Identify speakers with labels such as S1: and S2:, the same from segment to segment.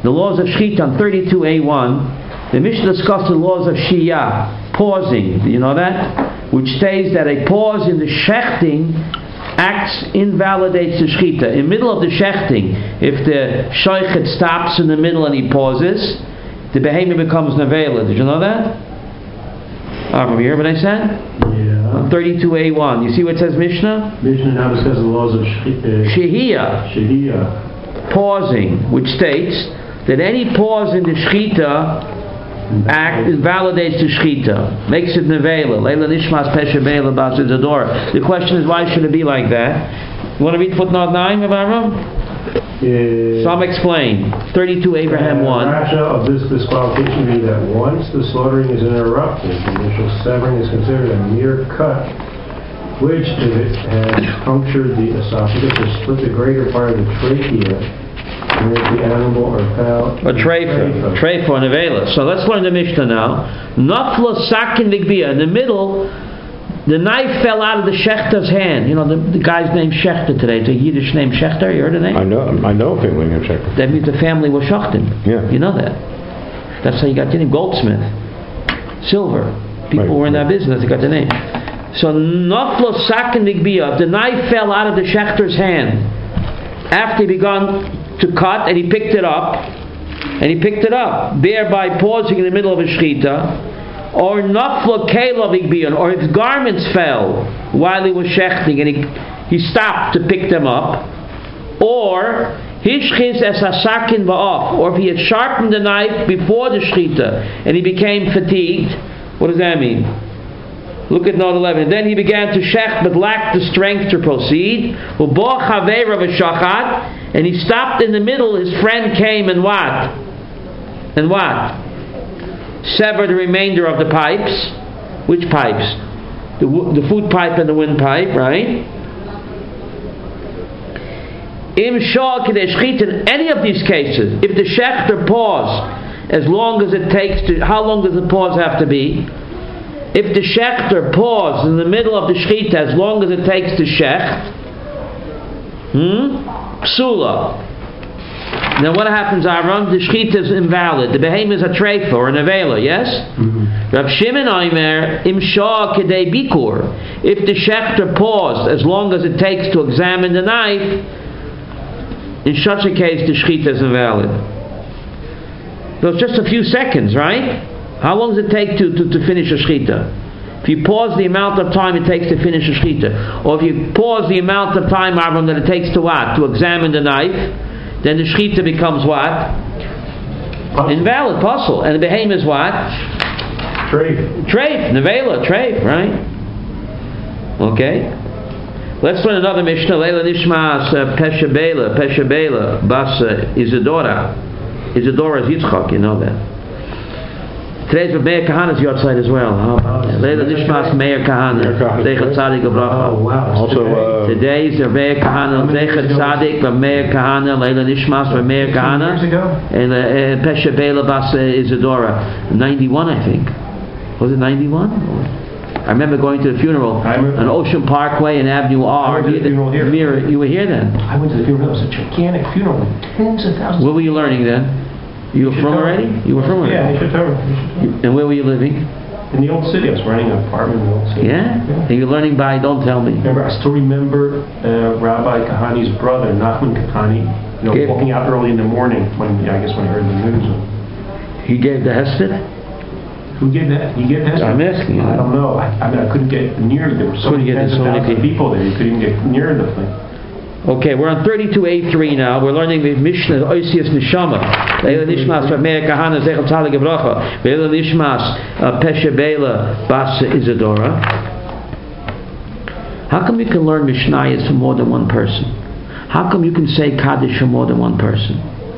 S1: the laws of Shechita on 32a1, the Mishnah discussed the laws of Shiyah, pausing. Do you know that? Which states that a pause in the shechting invalidates the Shechita. In the middle of the shechting, if the shoichet stops in the middle and he pauses, the behemoth becomes nevela. Did you know that? From here, what I said?
S2: Yeah.
S1: On 32a1. You see what it says, Mishnah?
S2: Mishnah now discusses the laws of Shehiyah.
S1: Pausing, which states that any pause in the Shechita act invalidates the Shechita, makes it nevela. Leila nishmas pesha beila bas Isadora. The question is, why should it be like that? You want to read footnote 9, Avraham? Some explain. 32 Abraham 1.
S2: The rationale of this disqualification would be that once the slaughtering is interrupted, the initial severing is considered a mere cut, which, if it has punctured the esophagus or split the greater part of the trachea, make the animal or fowl
S1: a treifa and nevela. So let's learn the Mishnah now. Nafla sakin ligbia. In the middle, the knife fell out of the shechter's hand. You know, the guy's named Shechter today. It's a Yiddish name, Shechter. You heard the name?
S2: I know a family named Shechter.
S1: That means the family was Shachten.
S2: Yeah.
S1: You know that. That's how you got the name. Goldsmith. Silver. People were in that business. They got the name. So nafla sakin ligbia. The knife fell out of the shechter's hand after he began to cut, and he picked it up, thereby pausing in the middle of a shechita, or nafla kelav igbion, or his garments fell while he was shechting, and he stopped to pick them up, or hishchiz es hasakin ba'af, or if he had sharpened the knife before the shechita, and he became fatigued. What does that mean? Look at note 11. Then he began to shech but lacked the strength to proceed. And he stopped in the middle. His friend came and what? Severed the remainder of the pipes. Which pipes? The food pipe and the windpipe, right? In any of these cases, if the shechter paused, as long as it takes to, how long does the pause have to be? If the shechter paused in the middle of the shechita as long as it takes to shecht, psula. Now what happens, Aaron? The shechita is invalid. The behemoth is a treifa or a nevela, yes? Rav Shimon Omer, imshah kedei bikur. If the shechter paused as long as it takes to examine the knife, in such a case the shechita is invalid. So it's just a few seconds, right? How long does it take to finish a shechita? If you pause the amount of time it takes to finish a shechita, or if you pause the amount of time, Avram, that it takes to what? To examine the knife, then the shechita becomes what? Invalid, puzzle. And the behemoth is what? Treif, nevela, treif, right? Okay. Let's learn another Mishnah. Leila nishmas pesha beila, bas Isadora. Isadora is Yitzchak, you know that. Today's with Meir Kahana's outside as well. Leila Nishmas Meir Kahana. Zeichat Tzadik Abracha.
S2: Oh, wow.
S3: Also,
S1: today's Meir Kahana. Zeichat Tzadik Meir Kahana. Leila Nishmas Meir Kahana.
S2: Years ago?
S1: And Pesha Beila Bas Isadora. 91, I think. Was it 91? I remember going to the funeral on Ocean Parkway and Avenue R.
S2: I went to the funeral here.
S1: You were here then?
S2: I went to the funeral. It was a gigantic funeral. Tens of thousands.
S1: What were you learning then? You were from already? You were from already?
S2: Yeah, in Shetover.
S1: And where were you living?
S2: In the old city. I was renting an apartment in the old city.
S1: Yeah? And you're learning by, don't tell me.
S2: I still remember Rabbi Kahani's brother, Nachman Kahani, walking out early in the morning when he heard the news.
S1: He gave the Hesed?
S2: Who gave that? He gave that?
S1: I'm asking you.
S2: I don't know. I couldn't get near. There were so many people there. You couldn't even get near the thing. Okay, we're on 32a3 now. We're learning the Mishnah Oisius Neshama. Leila Nishmas Meir Kahana Zeichel Tzadik Abracha. Leila Nishmas Pesha Beila Bas Isadora. How come you can learn Mishnayos from more than one person? How come you can say Kaddish from more than one person?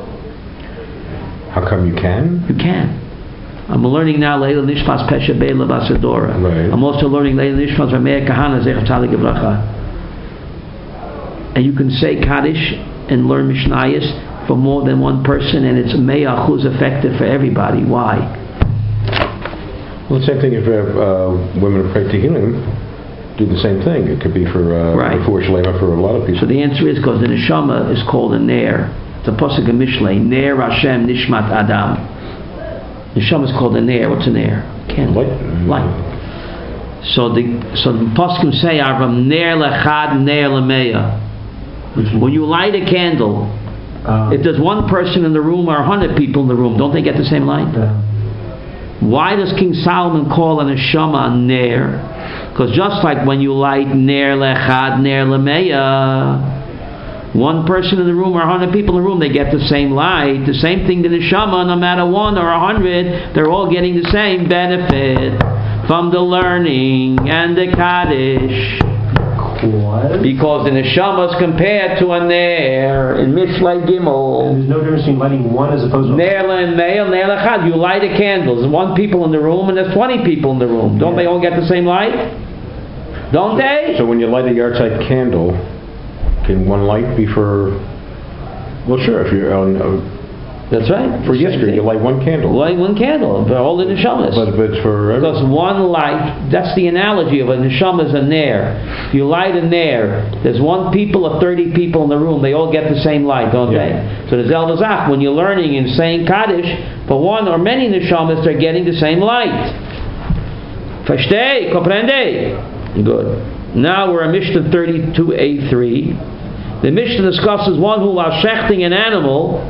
S3: How come you can?
S1: You can. I'm learning now Leila Nishmas Pesha Beila Bas Isadora.
S3: Right.
S1: I'm also learning Leila Nishmas Meir Kahana Zeichel Tzadik Abracha. And you can say Kaddish and learn Mishnayos for more than one person, and it's 100% effective for everybody. Why?
S3: Well, the same thing if women who pray Tehillim do the same thing. It could be for
S1: right.
S3: For Shalema for a lot of people.
S1: So the answer is because the neshama is called a ner. It's a pasuk in Mishlei. Ner Hashem nishmat Adam. Neshama is called a ner. What's a ner? Candle. Light. So the pasuk say, Avram ner lechad ner lemeya. When you light a candle, if there's one person in the room or 100 people in the room, don't they get the same light? Why does King Solomon call a neshama ner? Because just like when you light ner lechad ner lemeya, one person in the room or 100 people in the room, they get the same light. The same thing, the neshama, no matter 1 or 100, they're all getting the same benefit from the learning and the kaddish.
S2: What?
S1: Because the neshama is compared to a ner in Mishlei Gimel.
S2: And there's no difference between lighting one as opposed to
S1: ner lemeya, ner lechad. You light a candle. There's 1 people in the room and there's 20 people in the room. Don't they all get the same light? Don't they?
S3: So when you light a yard side candle, can one light be for? Well, sure. If you're on.
S1: That's right.
S3: For yesterday, you light one candle.
S1: Light one candle. They're all the neshamas.
S3: But for
S1: because one light. That's the analogy of a neshama is a ner. You light a ner. There's 1 people or 30 people in the room. They all get the same light, don't they? So the Zel Vazach, when you're learning and saying kaddish, for 1 or many neshamas, they're getting the same light. Versteh? Comprende? Good. Now we're in Mishnah 32a3. The Mishnah discusses one who, while shechting an animal,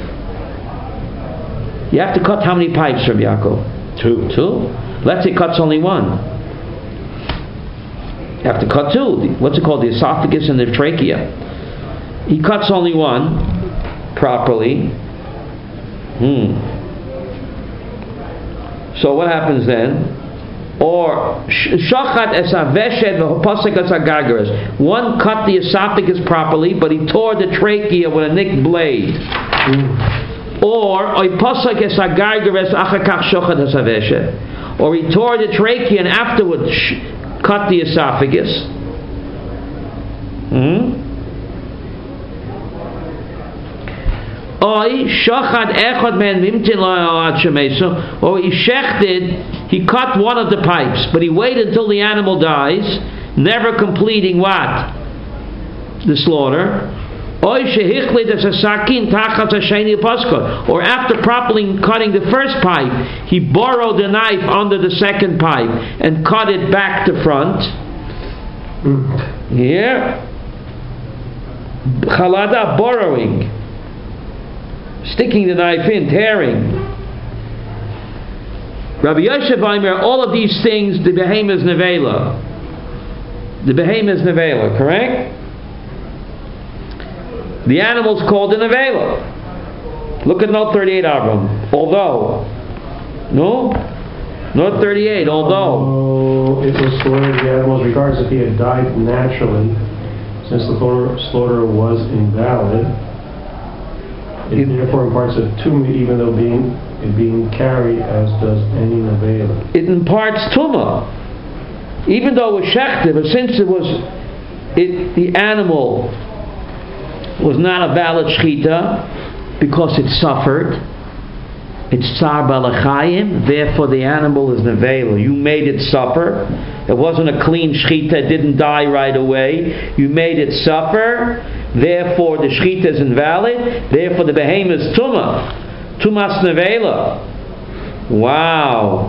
S1: you have to cut how many pipes, Rabbi Yaakov? 2. Let's say cuts only 1. You have to cut 2. What's it called? The esophagus and the trachea. He cuts only 1 properly. So what happens then? Or shachat esaveshet v'hopasek esagagaras. 1 cut the esophagus properly, but he tore the trachea with a nicked blade. Or oipasek esagagaras achakach shachat esaveshet. Or he tore the trachea and afterwards cut the esophagus. Or he shechted, he cut one of the pipes, but he waited until the animal dies, never completing what? The slaughter. Or after properly cutting the first pipe, he borrowed the knife under the second pipe and cut it back to front. Here. Chalada, borrowing. Sticking the knife in, tearing. Rabbi Yosef Aimer, all of these things, the behemoth is nevela. The behemoth is nevela, correct? The animal's called a nevela. Look at note 38, Avram. Although, no? Note 38, although.
S2: It was slaughtered the animals regardless if he had died naturally, since the slaughter was invalid. It therefore imparts a tumah, even though being carried as does any nevela.
S1: It imparts tumah, even though it was shechted, but since the animal was not a valid shechita because it suffered, it's tsar balachayim. Therefore, the animal is nevela. You made it suffer. It wasn't a clean shechita. It didn't die right away. You made it suffer. Therefore, the shechita is invalid. Therefore, the behemoth is tumah. Tumas nevela. Wow.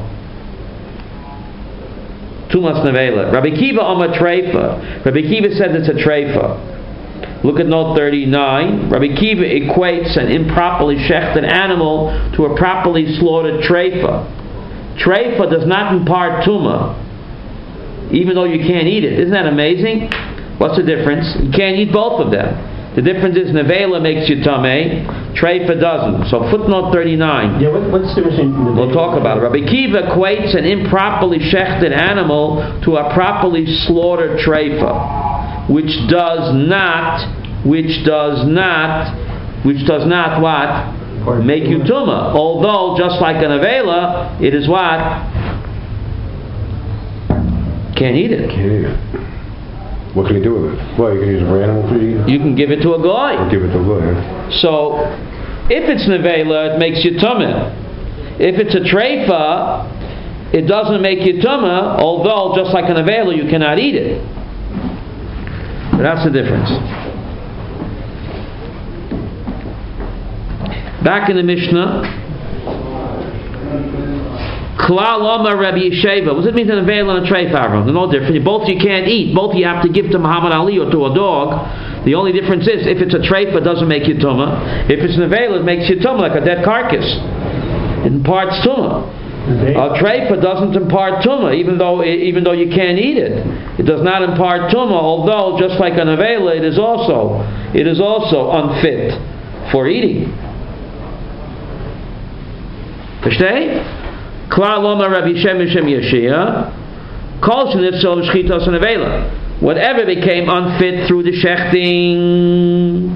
S1: Tumas nevela. Rabbi Kiva Amar treifa. Rabbi Kiva said it's a treifa. Look at note 39. Rabbi Kiva equates an improperly shechted animal to a properly slaughtered treifa. Treifa does not impart tumah, even though you can't eat it. Isn't that amazing? What's the difference? You can't eat both of them. The difference is nevela makes you tameh, treifa doesn't. So footnote 39.
S2: Yeah, what's the difference?
S1: We'll talk about it. Rabbi Kiva equates an improperly shechted animal to a properly slaughtered treifa, which does not what? Make you tumah. Although, just like a nevela, it is what? Can't eat it.
S3: Can't eat it. What can you do with it? Well, you can use it for animal feed.
S1: You can give it to a goy.
S3: Or give it to a goy, yeah.
S1: So, if it's nevela, it makes you tumah. If it's a treifa, it doesn't make you tumah, although, just like a nevela, you cannot eat it. But that's the difference. Back in the Mishnah, Klal Omar Rabbi Yesheva. What does it mean to avail on a treifa, Avram? They're no different. Both you can't eat. Both you have to give to Muhammad Ali or to a dog. The only difference is, if it's a treifa, it doesn't make you tumah. If it's an avail, it makes you tumah, like a dead carcass. It imparts tumah. A treifa doesn't impart tumah, even though you can't eat it. It does not impart tumah, although just like an avela, it is also unfit for eating. Versteh? Klal Omar Rabbi Shem Yeshia, Kol Shenifsel B'Shchitos and Avela. Whatever became unfit through the shechting,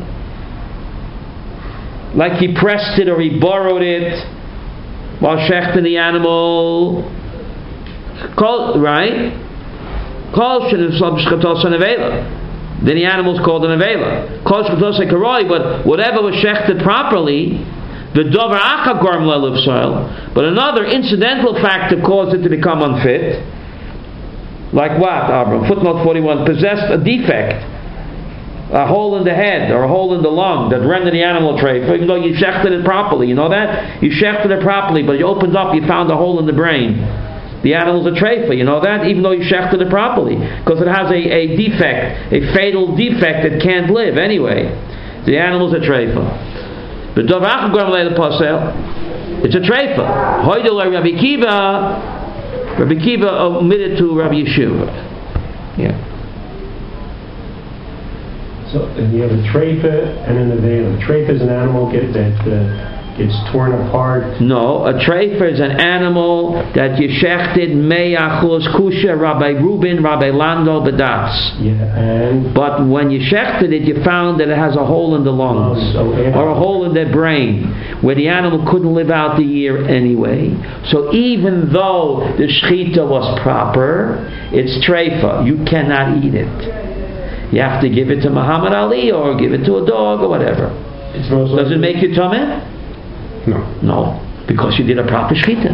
S1: like he pressed it or he borrowed it while shechting the animal, right? Kol Shenifsel B'Shchitos and Avela. Then the animal is called an Avela. Kol Shchitos Karoi, but whatever was shechted properly, the dover acha gorm leluf soil, but another incidental factor caused it to become unfit. Like what, Abram? Footnote 41, possessed a defect, a hole in the head or a hole in the lung that rendered the animal treifa, even though you shechted it properly. You know that? You shechted it properly, but you opened up, you found a hole in the brain. The animal's a treifa, you know that? Even though you shechted it properly, because it has a defect, a fatal defect that can't live anyway. The animal's a treifa. It's a treifa. Rabbi Kiva omitted to Rabbi Yeshua. Yeah.
S2: So you have a treifa and an avela. A treifa is an animal that gets torn apart.
S1: No, a treifa is an animal that you shechted me'achos kusha Rabbi Reuben, Rabbi Lando bedas.
S2: Yeah,
S1: but when you shechted it, you found that it has a hole in the lungs or a hole in the brain where the animal couldn't live out the year anyway. So even though the shechita was proper, it's treifa. You cannot eat it. You have to give it to Muhammad Ali or give it to a dog or whatever. Does it make you tameh? No, because you did a proper shechita.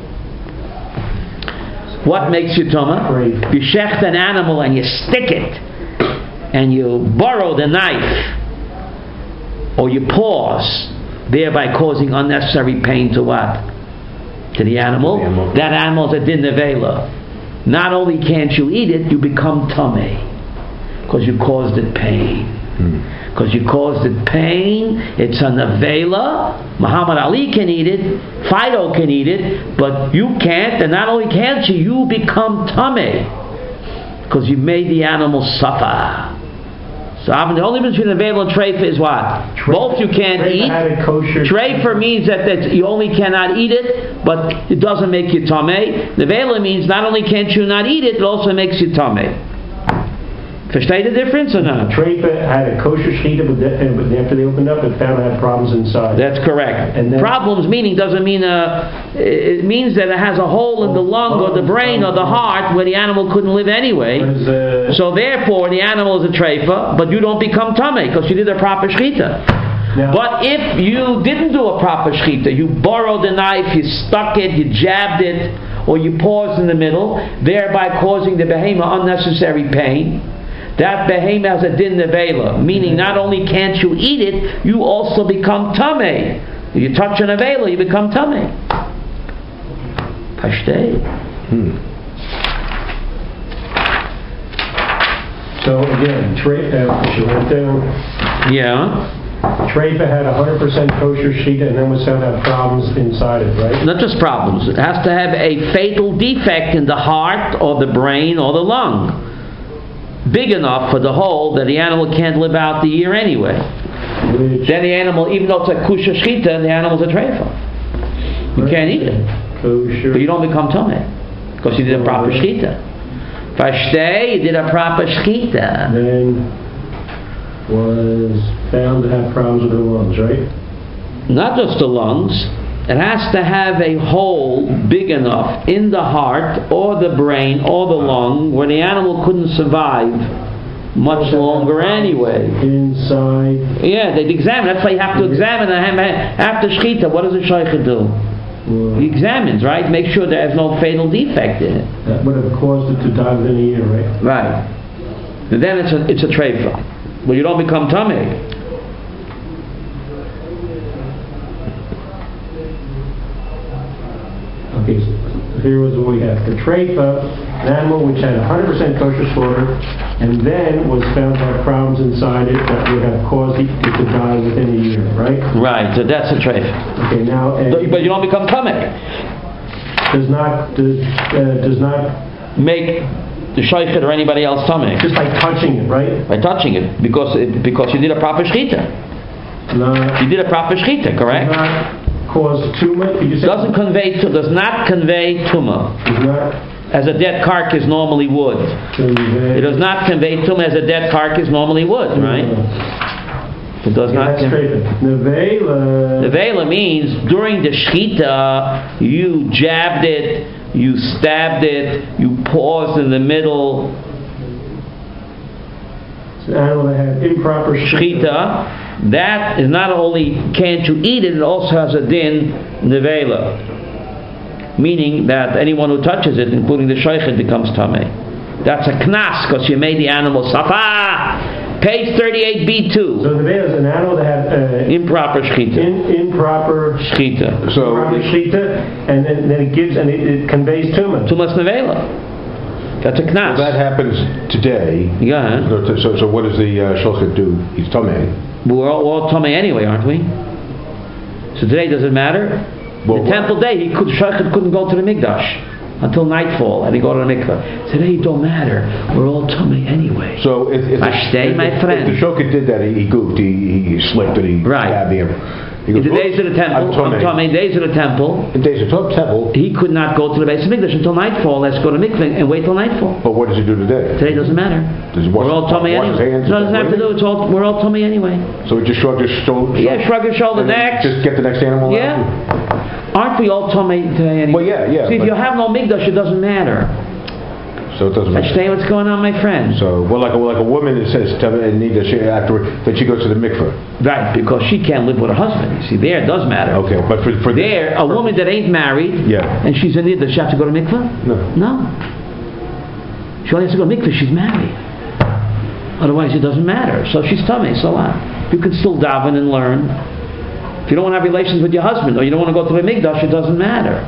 S1: What makes you tumah? You shecht an animal and you stick it, and you borrow the knife, or you pause, thereby causing unnecessary pain to what? To the animal. That animal's a din nevela. Not only can't you eat it, you become tameh, because you caused it pain. Because you caused it pain, it's an avela. Muhammad Ali can eat it, Fido can eat it, but you can't, and not only can't you become tameh, because you made the animal suffer. So the only difference between avela and treifa is what? Both you can't eat. Treifa means that you only cannot eat it, but it doesn't make you tameh. The avela means not only can't you not eat it, it also makes you tameh. Verstehe the difference or not?
S2: Treifa had a kosher shechita, but after they opened up, it found it had problems inside.
S1: That's correct. And problems doesn't mean it means that it has a hole in the lung or the brain or the heart where the animal couldn't live anyway. So therefore, the animal is a treifa, but you don't become tameh because you did a proper shechita. But if you didn't do a proper shechita, you borrowed the knife, you stuck it, you jabbed it, or you paused in the middle, thereby causing the behemoth unnecessary pain, that behemoth has a din nevela, meaning not only can't you eat it, you also become tameh. If you touch an avela, you become tameh. Pashteh.
S2: So again, Treifa had 100% kosher shechita and then was found to have problems inside it, right?
S1: Not just problems. It has to have a fatal defect in the heart or the brain or the lung, big enough for the hole that the animal can't live out the year anyway. Then the animal, even though it's a kusha shechita, the animal's a treifa. You can't eat it. Kosher. But you don't become tameh because you did a proper shechita. Fashteh, you did a proper shechita.
S2: Then was found to have problems with the lungs, right?
S1: Not just the lungs. It has to have a hole big enough in the heart or the brain or the lung where the animal couldn't survive much longer anyway.
S2: Inside.
S1: Yeah, they'd examine. That's why you have to examine after shechita. What does the shaycha do? He examines, right? Make sure there's no fatal defect in it.
S2: That would have caused it to die within a year, right?
S1: Right. And then it's a treifa. Well, you don't become tameh.
S2: Okay, so here was what we have. The treifa, an animal which had 100% kosher slaughter, and then was found to have problems inside it that would have caused it to die within a year, right?
S1: Right, so that's a treifa.
S2: Okay, now...
S1: But you don't become tamei.
S2: Does not
S1: make the shaychet or anybody else tamei.
S2: Just by touching it, right?
S1: By touching it, because you did a proper shechita.
S2: No.
S1: You did a proper shechita, correct?
S2: Does not cause tumah.
S1: Does not convey tumah. As a dead carcass normally would. It does not convey tumah as a dead carcass normally would, right? It does not. Nevela means during the shechita you jabbed it, you stabbed it, you paused in the middle.
S2: It's an animal that had improper
S1: shechita. That is not only can't you eat it, it also has a din nevela, meaning that anyone who touches it, including the shaychet, becomes tamei. That's a knas because you made the animal safa. Page 38b2.
S2: So the nevela is an animal that had
S1: improper shechita.
S2: Improper
S1: shechita.
S2: Improper shechita, and then it conveys tumah.
S1: Tumas nevela. That's a knas.
S3: So that happens today.
S1: Yeah.
S3: So what does the shochet do? He's tamei.
S1: We're all tamei anyway, aren't we? So today does it matter? The temple day, shochet couldn't go to the mikdash until nightfall, and he go to the mikveh. Today it don't matter. We're all tamei anyway.
S3: So if the shochet did that, he gooped, he slipped, and he stabbed him.
S1: In the days of the temple, in days of the temple, he could not go to the base of Mikdash until nightfall. Let's go to mikveh and wait till nightfall.
S3: But what does he do today?
S1: Today doesn't matter. We're all tamei anyway. No, it doesn't have to do. We're all tamei anyway.
S3: So he just shrugged his shoulder.
S1: Yeah, shrug your shoulder next.
S3: Just get the next animal.
S1: Yeah. Aren't we all tamei today anyway?
S3: Well, yeah.
S1: See, if you have no Mikdash, it doesn't matter.
S3: So it doesn't matter.
S1: Understand what's going on, my friend?
S3: So, like a woman that says after that she goes to the mikveh.
S1: Right, because she can't live with her husband. You see, there it does matter.
S3: Okay, but for
S1: there, a woman that ain't married, and she's a nida, does she have to go to mikveh? No. She only has to go to mikveh. She's married. Otherwise, it doesn't matter. So she's tamei. So what? You can still daven and learn. If you don't want to have relations with your husband, or you don't want to go to the mikdash, it doesn't matter.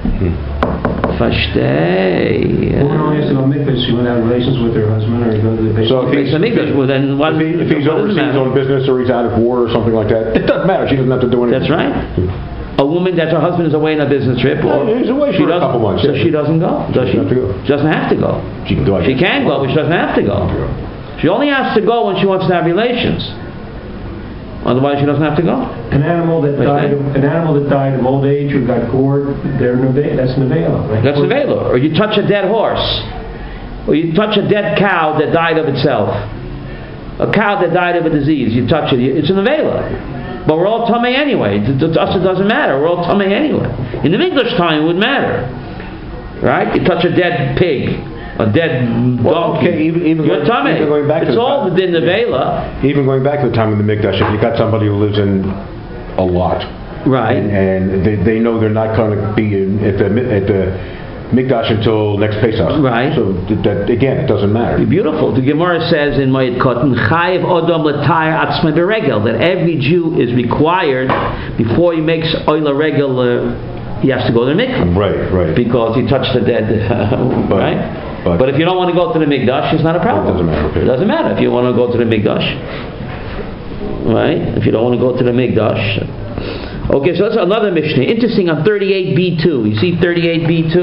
S1: Versteh.
S2: Well, only has to go to mikdash. She wouldn't have relations with her husband, or go to the mikdash.
S3: So if he's overseas on business, or he's out of war, or something like that, it doesn't matter. She doesn't have to do anything.
S1: That's right. A woman that her husband is away on a business trip, or
S3: he's away for a couple months.
S1: So she doesn't go. Does she? She doesn't have to go.
S3: She can go.
S1: She can go, but she doesn't have to go. She only has to go when she wants to have relations. Otherwise, she doesn't have to go.
S2: An animal that died of old age or got gored, that's nevela, right?
S1: That's nevela. Or you touch a dead horse, or you touch a dead cow that died of itself. A cow that died of a disease, you touch it, it's a nevela. But we're all tamei anyway. To us, it doesn't matter. We're all tamei anyway. In the English time, it would matter, right? You touch a dead pig. A dead donkey.
S3: Okay, even
S1: you're tamei. It's all within the vela.
S3: Even going back to the time of the mikdash, if you got somebody who lives in a lot,
S1: right,
S3: and they know they're not going to be at the mikdash until next Pesach,
S1: right?
S3: So that again, it doesn't matter.
S1: Beautiful. The Gemara says in Moed Katan, Chayiv Odom L'Tayr Atzmei Beregel, that every Jew is required before he makes oila regel. He has to go to the mikveh.
S3: Right.
S1: Because he touched the dead, right? But if you don't want to go to the mikdash, it's not a problem.
S3: It doesn't matter. Okay.
S1: It doesn't matter if you want to go to the mikdash, right? If you don't want to go to the mikdash. Okay, so that's another Mishnah. Interesting on 38b2. You see 38b2?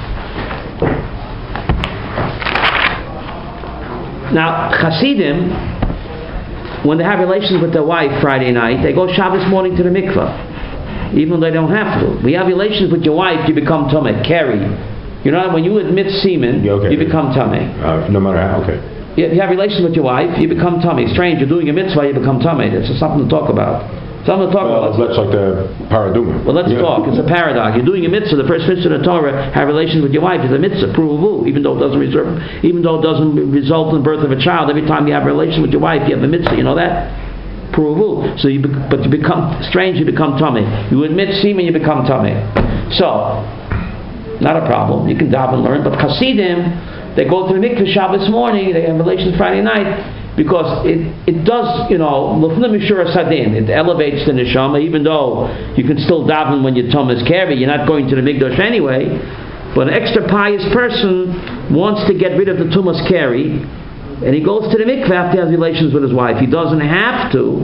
S1: Now, Hasidim, when they have relations with their wife Friday night, they go Shabbos morning to the mikveh, even though they don't have to. We have relations with your wife, you become tamei. Carry. You know, when you admit semen, you become tamei.
S3: No matter how,
S1: If you have relations with your wife, you become tamei. Strange, you're doing a mitzvah, you become tamei. That's something to talk about. Something to talk about.
S3: That's like the paraduma.
S1: Well, let's talk. It's a paradox. You're doing a mitzvah. The first mitzvah of the Torah, have relations with your wife, is a mitzvah, pruvu. Even though it doesn't result in the birth of a child, every time you have a relation with your wife, you have a mitzvah. You know that? Pruvu. So you become strange. You become tamei. You admit semen, you become tamei. So. Not a problem. You can daven and learn. But Hasidim, they go to the mikveh Shabbos morning, they have relations Friday night, because it does, Lufna Mishura Sadin, it elevates the neshama, even though you can still daven when your tum is carry, you're not going to the mikdash anyway. But an extra pious person wants to get rid of the tumas keri, and he goes to the mikveh after he has relations with his wife. He doesn't have to.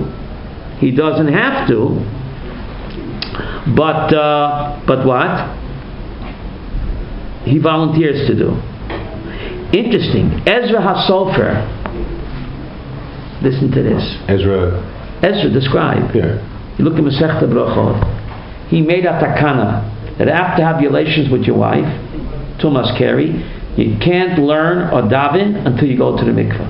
S1: But what? He volunteers to do. Interesting. Ezra HaSofer. Listen to this.
S3: Ezra
S1: the scribe.
S3: Yeah.
S1: You look at Masechta Brachot. He made a takana that after have relations with your wife, tumas keri, you can't learn or daven until you go to the mikveh.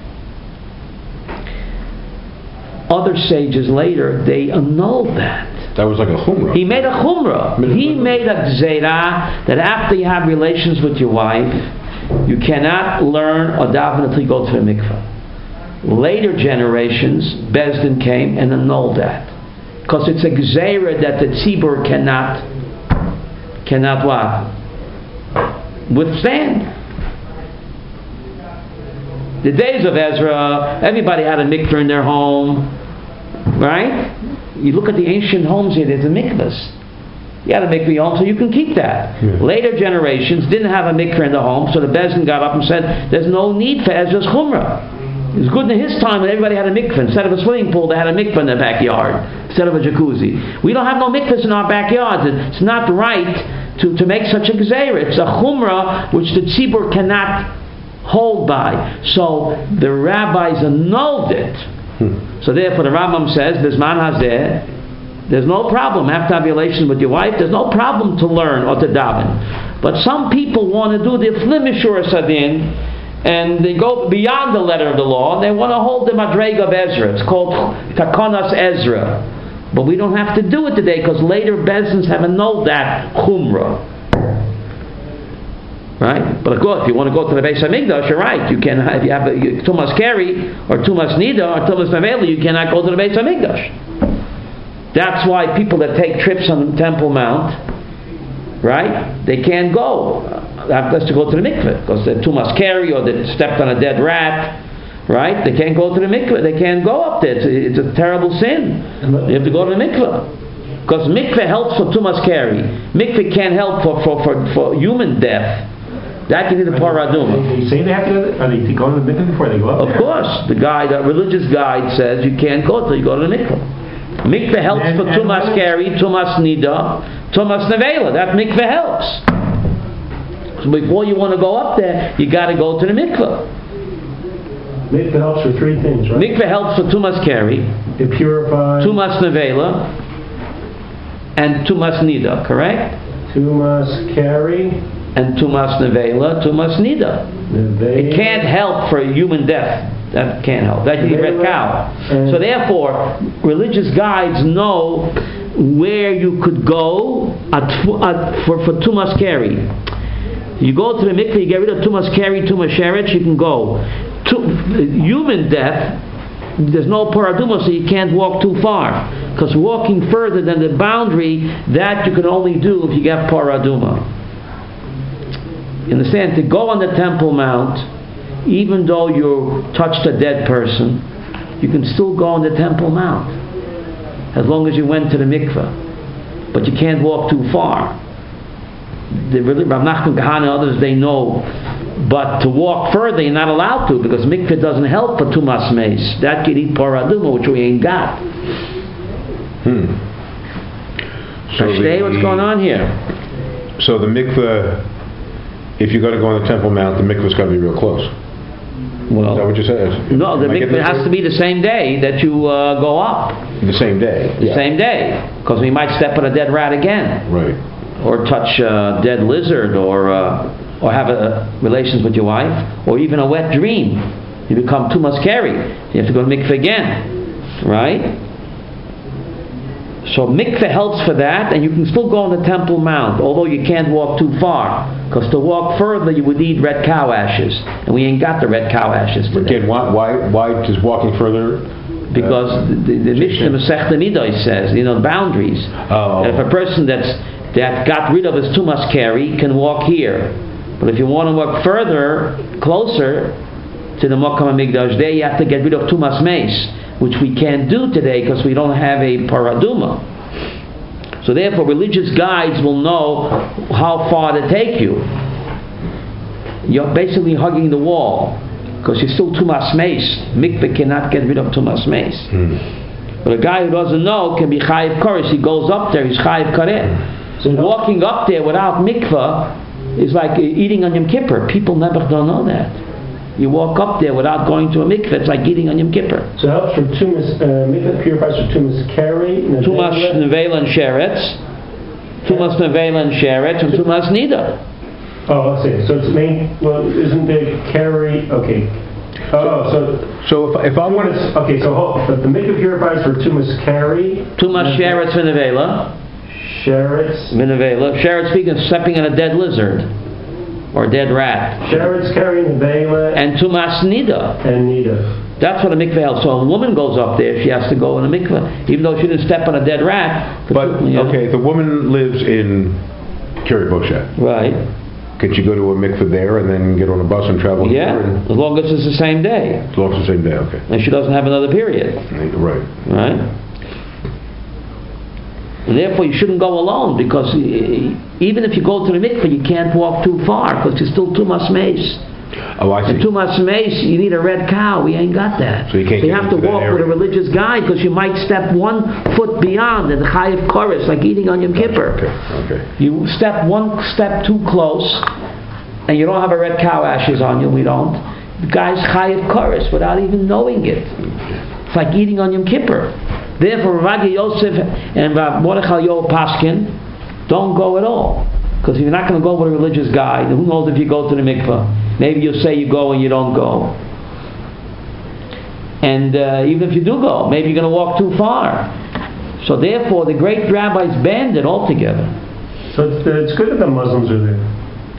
S1: Other sages later, they annulled that.
S3: That was like a chumrah.
S1: He made a chumrah. He made a gzeira that after you have relations with your wife, you cannot learn or daven until you go to the mikveh. Later generations, Bezdin came and annulled that. Because it's a gzeira that the tzibur cannot what? Withstand. The days of Ezra, everybody had a mikveh in their home, right? You look at the ancient homes here, there's a mikvahs. You had a mikveh in your home, so you can keep that. Yeah. Later generations didn't have a mikveh in the home, so the Bezdin got up and said, there's no need for Ezra's chumrah. It was good in his time when everybody had a mikveh. Instead of a swimming pool, they had a mikveh in their backyard, instead of a jacuzzi. We don't have no mikvahs in our backyards. It's not right to make such a gzeira. It's a chumrah which the tzibur cannot hold by. So the rabbis annulled it. So therefore the Rambam says, Bisman Hazeh, there's no problem after have relations with your wife, there's no problem to learn or to daven. But some people want to do the Flimishur Sadin, and they go beyond the letter of the law, and they want to hold the Madreg of Ezra. It's called Takanas Ezra. But we don't have to do it today, because later Bezdins have annulled that Chumrah. Right? But of course, if you want to go to the Beis Hamikdash, you're right. You can, if you have a Tumas Keri or Tumas Nida or Tumas Nevela, you cannot go to the Beis Hamikdash. That's why people that take trips on the Temple Mount, right? They can't go. That's to go to the mikveh because they're Tumas Keri or they stepped on a dead rat, right? They can't go to the mikveh. They can't go up there. It's a terrible sin. You have to go to the mikveh. Because mikveh helps for Tumas Keri. Mikveh can't help for human death. That can be the paraduma.
S2: You say they have to go? Are they to go to the mikveh before they go up there?
S1: Of course. The religious guide says you can't go till you go to the mikveh. Mikveh helps for Tumas Keri, Tumas Nida, Tumas Nevela. That mikveh helps. So before you want to go up there, you got to go to the mikveh.
S2: Mikveh helps for three things, right?
S1: Mikveh helps for Tumas Keri,
S2: it purifies
S1: Tumas Nevela, and Tumas Nida, correct?
S2: Tumas Keri
S1: and Tumas Nevela, Tumas Nida. It can't help for human death. That can't help. That you red cow. So therefore, religious guides know where you could go for Tumas Keri. You go to the mikveh, you get rid of Tumas Keri, Tumas Sheretz, you can go. Human death, there's no paraduma, so you can't walk too far. Because walking further than the boundary, that you can only do if you get paraduma. You understand? To go on the Temple Mount, even though you touched a dead person, you can still go on the Temple Mount. As long as you went to the mikveh. But you can't walk too far. Rav Nachman Kahana and others, they know. But to walk further, you're not allowed to, because mikveh doesn't help for Tumas Meis. That can eat paraduma, which we ain't got. So what's going on here?
S3: So the mikveh, if you're going to go on the Temple Mount, the mikveh's got to be real close.
S1: Well,
S3: is that what you said?
S1: No, the mikveh has to be the same day that you go up.
S3: The same day?
S1: The same day. Because we might step on a dead rat again.
S3: Right.
S1: Or touch a dead lizard, or have relations with your wife, or even a wet dream. You become Tumas Keri. You have to go to mikveh again. Right? So mikveh helps for that, and you can still go on the Temple Mount, although you can't walk too far. Because to walk further, you would need red cow ashes. And we ain't got the red cow ashes today.
S3: Again, why does walking further?
S1: Because the Mishnah Masechta Midos says, boundaries. If a person that got rid of his Tumas Keri can walk here. But if you want to walk further, closer to the Mokum HaMikdash, there you have to get rid of Tumas Meis, which we can't do today because we don't have a paraduma. So So therefore, religious guides will know how far to take you. You're basically hugging the wall because you're still tumas meis. Mikveh cannot get rid of tumas meis. But a guy who doesn't know can be chayiv koris. He goes up there, he's chayiv kareh. So walking up there without mikveh is like eating on Yom Kippur. People never don't know that. You walk up there without going to a mikveh, it's like eating on Yom Kippur.
S3: So it helps for tumas, mikveh purifies for tumas keri,
S1: tumas nevela and sheretz, tumas nevela and sheretz, and tumas nida.
S3: Oh, I see. So it's main. Well, isn't the keri okay? So if I want to, okay, so the mikveh purifies for tumas keri,
S1: tumas sheretz v'nevela.
S3: Sheretz.
S1: V'nevela. Sheretz speaking of stepping on a dead lizard or a dead rat.
S3: Sheretz keri nevela.
S1: And tumas nida.
S3: And nida.
S1: That's what a mikveh helps. So a woman goes up there, she has to go in a mikveh, even though she didn't step on a dead rat.
S4: But okay, the woman lives in Kiryat Moshe.
S1: Right.
S4: Could she go to a mikveh there and then get on a bus and travel?
S1: Yeah, as long as it's the same day.
S4: As long as it's the same day, okay.
S1: And she doesn't have another period.
S4: Right.
S1: Right. And therefore, you shouldn't go alone because even if you go to the mikveh, you can't walk too far because you're still tumas meis.
S4: Oh, I see.
S1: And tumas meis, you need a red cow. We ain't got that.
S4: So you can't.
S1: You have to walk with a religious guide because you might step 1 foot beyond and chayiv koris, like eating on Yom Kippur.
S4: Okay.
S1: You step 1 step too close, and you don't have a red cow ashes on you. We don't. The guy's chayiv koris without even knowing it. It's like eating on Yom Kippur. Therefore, Rav Yosef and Rav Mordechai Yo Paskin don't go at all. Because if you're not going to go with a religious guide, who knows if you go to the mikveh? Maybe you'll say you go and you don't go. And even if you do go, maybe you're going to walk too far. So therefore, the great rabbis banned it altogether.
S3: So it's good that the Muslims are there.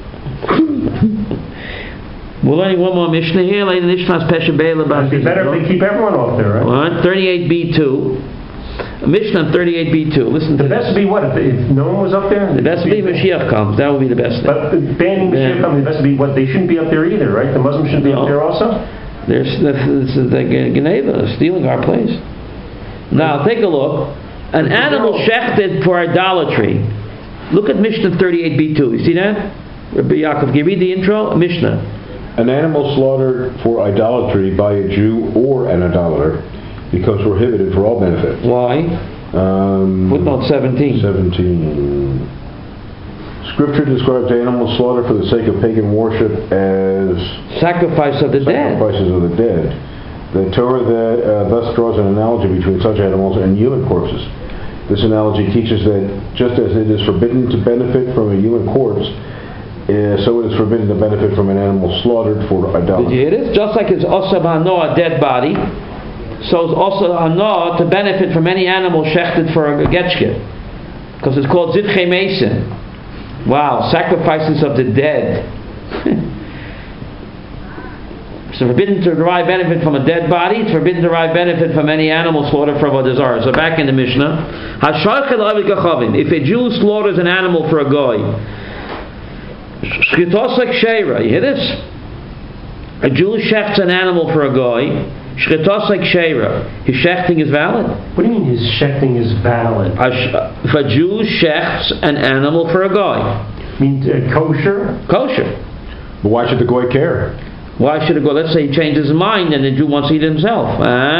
S1: We're learning one more Mishnah here. Later, Nishmas Pesha Be'ela.
S3: It'd be better if they keep everyone off there, right?
S1: All right, 38b2. Mishnah 38b2. Listen to
S3: the best would be what? If no one was up there?
S1: The best would be Mashiach comes. That would be the best thing.
S3: But banning Mashiach comes, the best would be what? They shouldn't be up there either, right? The Muslims shouldn't be up there also?
S1: This is the Geneva, stealing our place. Now, take a look. An animal shechted for idolatry. Look at Mishnah 38b2. You see that? Rabbi Yaakov, can you read the intro? Mishnah.
S4: An animal slaughtered for idolatry by a Jew or an idolater becomes prohibited for all benefit.
S1: Why? Footnote 17.
S4: 17. Scripture describes animal slaughter for the sake of pagan worship as
S1: sacrifice of the dead.
S4: Sacrifices of the dead. The Torah thus draws an analogy between such animals and human corpses. This analogy teaches that just as it is forbidden to benefit from a human corpse, so it is forbidden to benefit from an animal slaughtered for idolatry.
S1: It is just like it's osab hanoah, a dead body. So it's also hanoah to benefit from any animal shechted for a getchke, because it's called zivchei mesim. Wow, sacrifices of the dead. It's forbidden to derive benefit from a dead body. It's forbidden to derive benefit from any animal slaughter for avodah zarah. So back in the Mishnah, if a Jew slaughters an animal for a goy, shchitosek sheira. You hear this? A Jew shechts an animal for a goy. Shchitosek sheira. His shechting is valid.
S3: What do you mean his shechting is valid?
S1: If a Jew shechts an animal for a goy,
S3: means kosher.
S1: Kosher.
S4: But why should the goy care?
S1: Why should it go? Let's say he changes his mind and the Jew wants to eat it himself.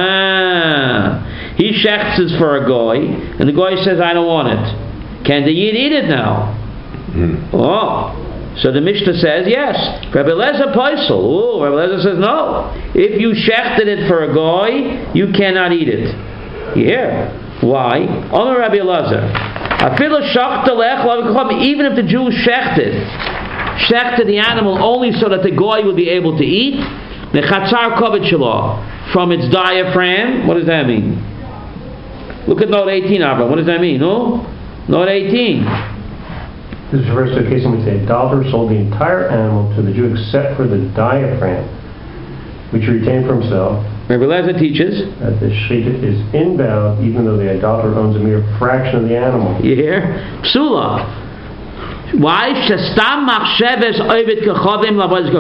S1: He shechts is for a goy, and the goy says, "I don't want it." Can the Yid eat it now? Oh. So the Mishnah says, yes. Rabbi Eliezer Paisel. Oh, Rabbi Eliezer says, no. If you shechted it for a goy, you cannot eat it. Yeah. Why? Omer Rabbi Eliezer. Even if the Jew shechted the animal only so that the goy would be able to eat, from its diaphragm. What does that mean? Look at note 18, Abraham. What does that mean? No? Note 18.
S3: This refers to a case in which the idolater sold the entire animal to the Jew except for the diaphragm, which he retained for himself.
S1: Rabbi Eliezer teaches
S3: that the shechita is invalid even though the idolater owns a mere fraction of the animal.
S1: You hear? Psula. Why? Because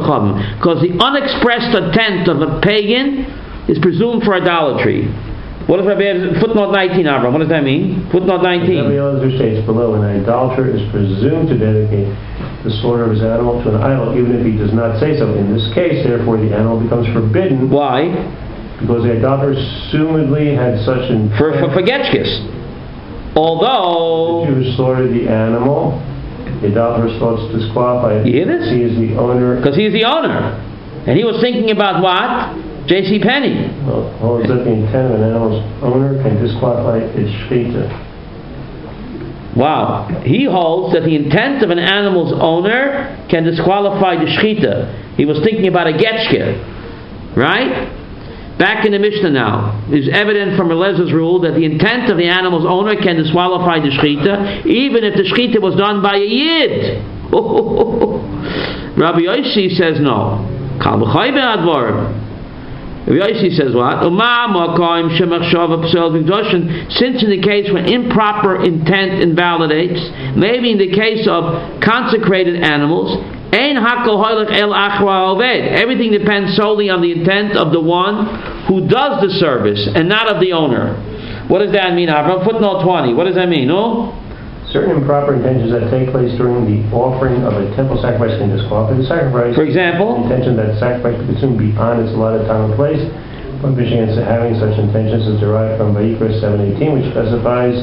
S1: the unexpressed intent of a pagan is presumed for idolatry. What does Rabbi Eliezer, footnote 19, Avram? What does that mean? Footnote 19.
S3: Rabbi Eliezer states below, an idolater is presumed to dedicate the slaughter of his animal to an idol, even if he does not say so. In this case, therefore, the animal becomes forbidden.
S1: Why?
S3: Because the idolater assumedly had such intent.
S1: For Getchkis. Although
S3: the Jew slaughtered the animal, the idolater's thoughts disqualified.
S1: You hear this?
S3: He is the owner.
S1: Because he's the owner. And he was thinking about what? J.C. Penney.
S3: Well, holds that the intent of an animal's owner can disqualify its shechita.
S1: Wow. He holds that the intent of an animal's owner can disqualify the shechita. He was thinking about a getchke. Right? Back in the Mishnah now, it's evident from Elezer's rule that the intent of the animal's owner can disqualify the shechita, even if the shechita was done by a yid. Rabbi Yossi says no. Kal b'chai be'advar. Rabbi Yossi says what? Since in the case when improper intent invalidates, maybe in the case of consecrated animals, everything depends solely on the intent of the one who does the service and not of the owner. What does that mean, Avram? Footnote 20. What does that mean? No?
S3: Certain improper intentions that take place during the offering of a temple sacrifice can disqualify the sacrifice.
S1: For example?
S3: The intention that sacrifice be consumed beyond its allotted time and place. Prohibition against having such intentions is derived from Vayikra 7:18, which specifies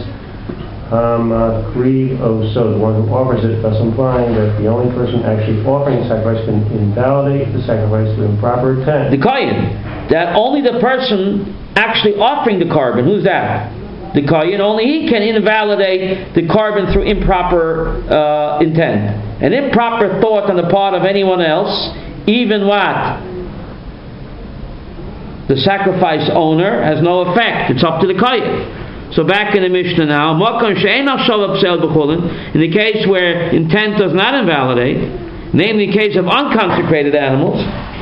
S3: so the one who offers it, thus implying that the only person actually offering the sacrifice can invalidate the sacrifice through improper intent.
S1: The Kohen. That only the person actually offering the carbon, who's that? The Kohen, only he can invalidate the carbon through improper intent. An improper thought on the part of anyone else, even what? The sacrifice owner has no effect. It's up to the Kohen. So back in the Mishnah now, in the case where intent does not invalidate, namely the case of unconsecrated animals,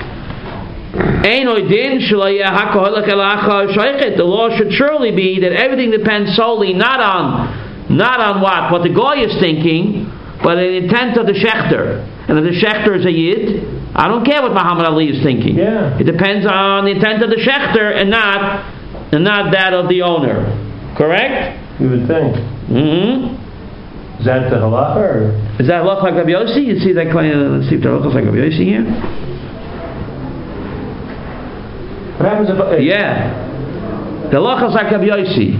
S1: the law should surely be that everything depends solely not on what the goy is thinking, but the intent of the shechter. And if the shechter is a yid, I don't care what Muhammad Ali is thinking.
S3: Yeah.
S1: It depends on the intent of the shechter and not that of the owner. Correct?
S3: You would think.
S1: Mm-hmm.
S3: Is that the halacha? Or?
S1: Is that halacha like Rabbi Yossi? You see that kind of, see if the halacha is like Rabbi Yossi here?
S3: What happens if...
S1: Yeah. The halacha is like Rabbi Yossi.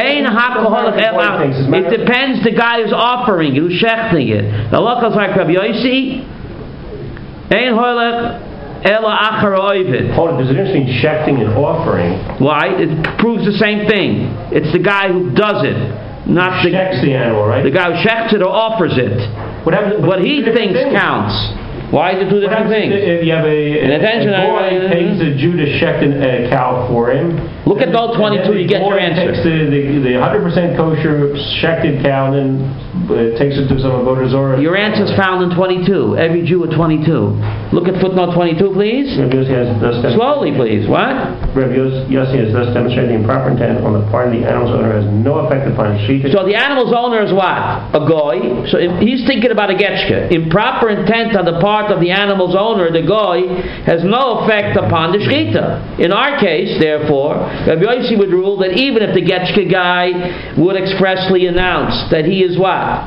S1: It depends the guy who's offering it, who's shechting it. The halacha is like Rabbi Yossi. Ein holech ela achar oived.
S3: Hold it, there's an interesting shechting and offering.
S1: Why? It proves the same thing. It's the guy who does it, not the...
S3: Shechts the animal, right?
S1: The guy who shechts it or offers it. What he thinks counts. Why is it two different things?
S3: If you have a boy pays a Jew to shecht a cow for him.
S1: Look at Note 22, you get your answer.
S3: Takes the 100% kosher shechted cow and takes it to some avodah zorah.
S1: Your answer is found in 22. Every Jew at 22. Look at footnote 22, please. Slowly, please. What?
S3: Rabbi Yossi has thus demonstrated the improper intent on the part of the animal's owner has no effect upon shechita.
S1: So the animal's owner is what? A goy. So if he's thinking about a getchke. Improper intent on the part of the animal's owner, the goy, has no effect upon the shechita. In our case, therefore, Rabbi Yossi would rule that even if the getchke guy would expressly announce that he is what?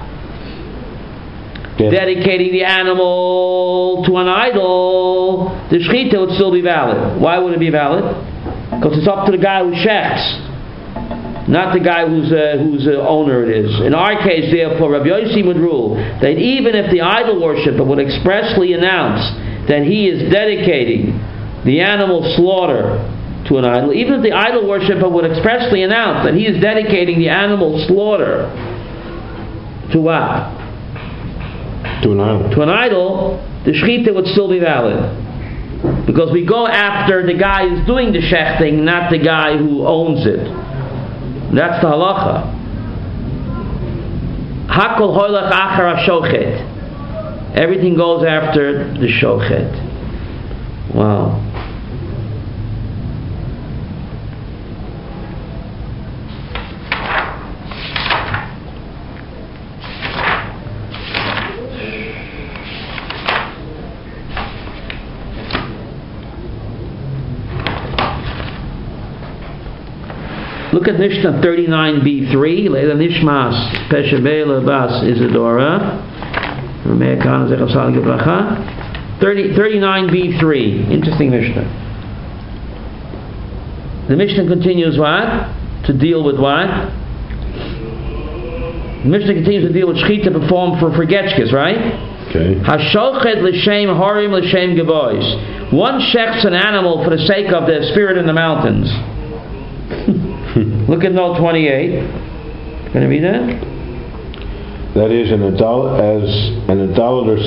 S1: Dedicating the animal to an idol, the shechita would still be valid. Why would it be valid? Because it's up to the guy who shechts, not the guy whose owner it is. In our case, therefore, Rabbi Yossi would rule that even if the idol worshipper would expressly announce that he is dedicating the animal slaughter to an idol, even if the idol worshipper would expressly announce that he is dedicating the animal slaughter to what?
S4: To an idol.
S1: To an idol, the shechita would still be valid. Because we go after the guy who's doing the shechting, not the guy who owns it. That's the halacha. Hakol hoylach achar ha-shochet. Everything goes after the shochet. Wow. Look at Mishnah 39b3. Leila Nishmas Peshabela Bas Isadora. 39b3. Interesting Mishnah. The Mishnah continues what? To deal with what? The Mishnah continues to deal with shechita performed for getchkes, right?
S4: Okay.
S1: Hashochet l'shem harim l'shem gebois. One shechs an animal for the sake of the spirit in the mountains. Look at note 28. Can you read that?
S4: That is an idolatrous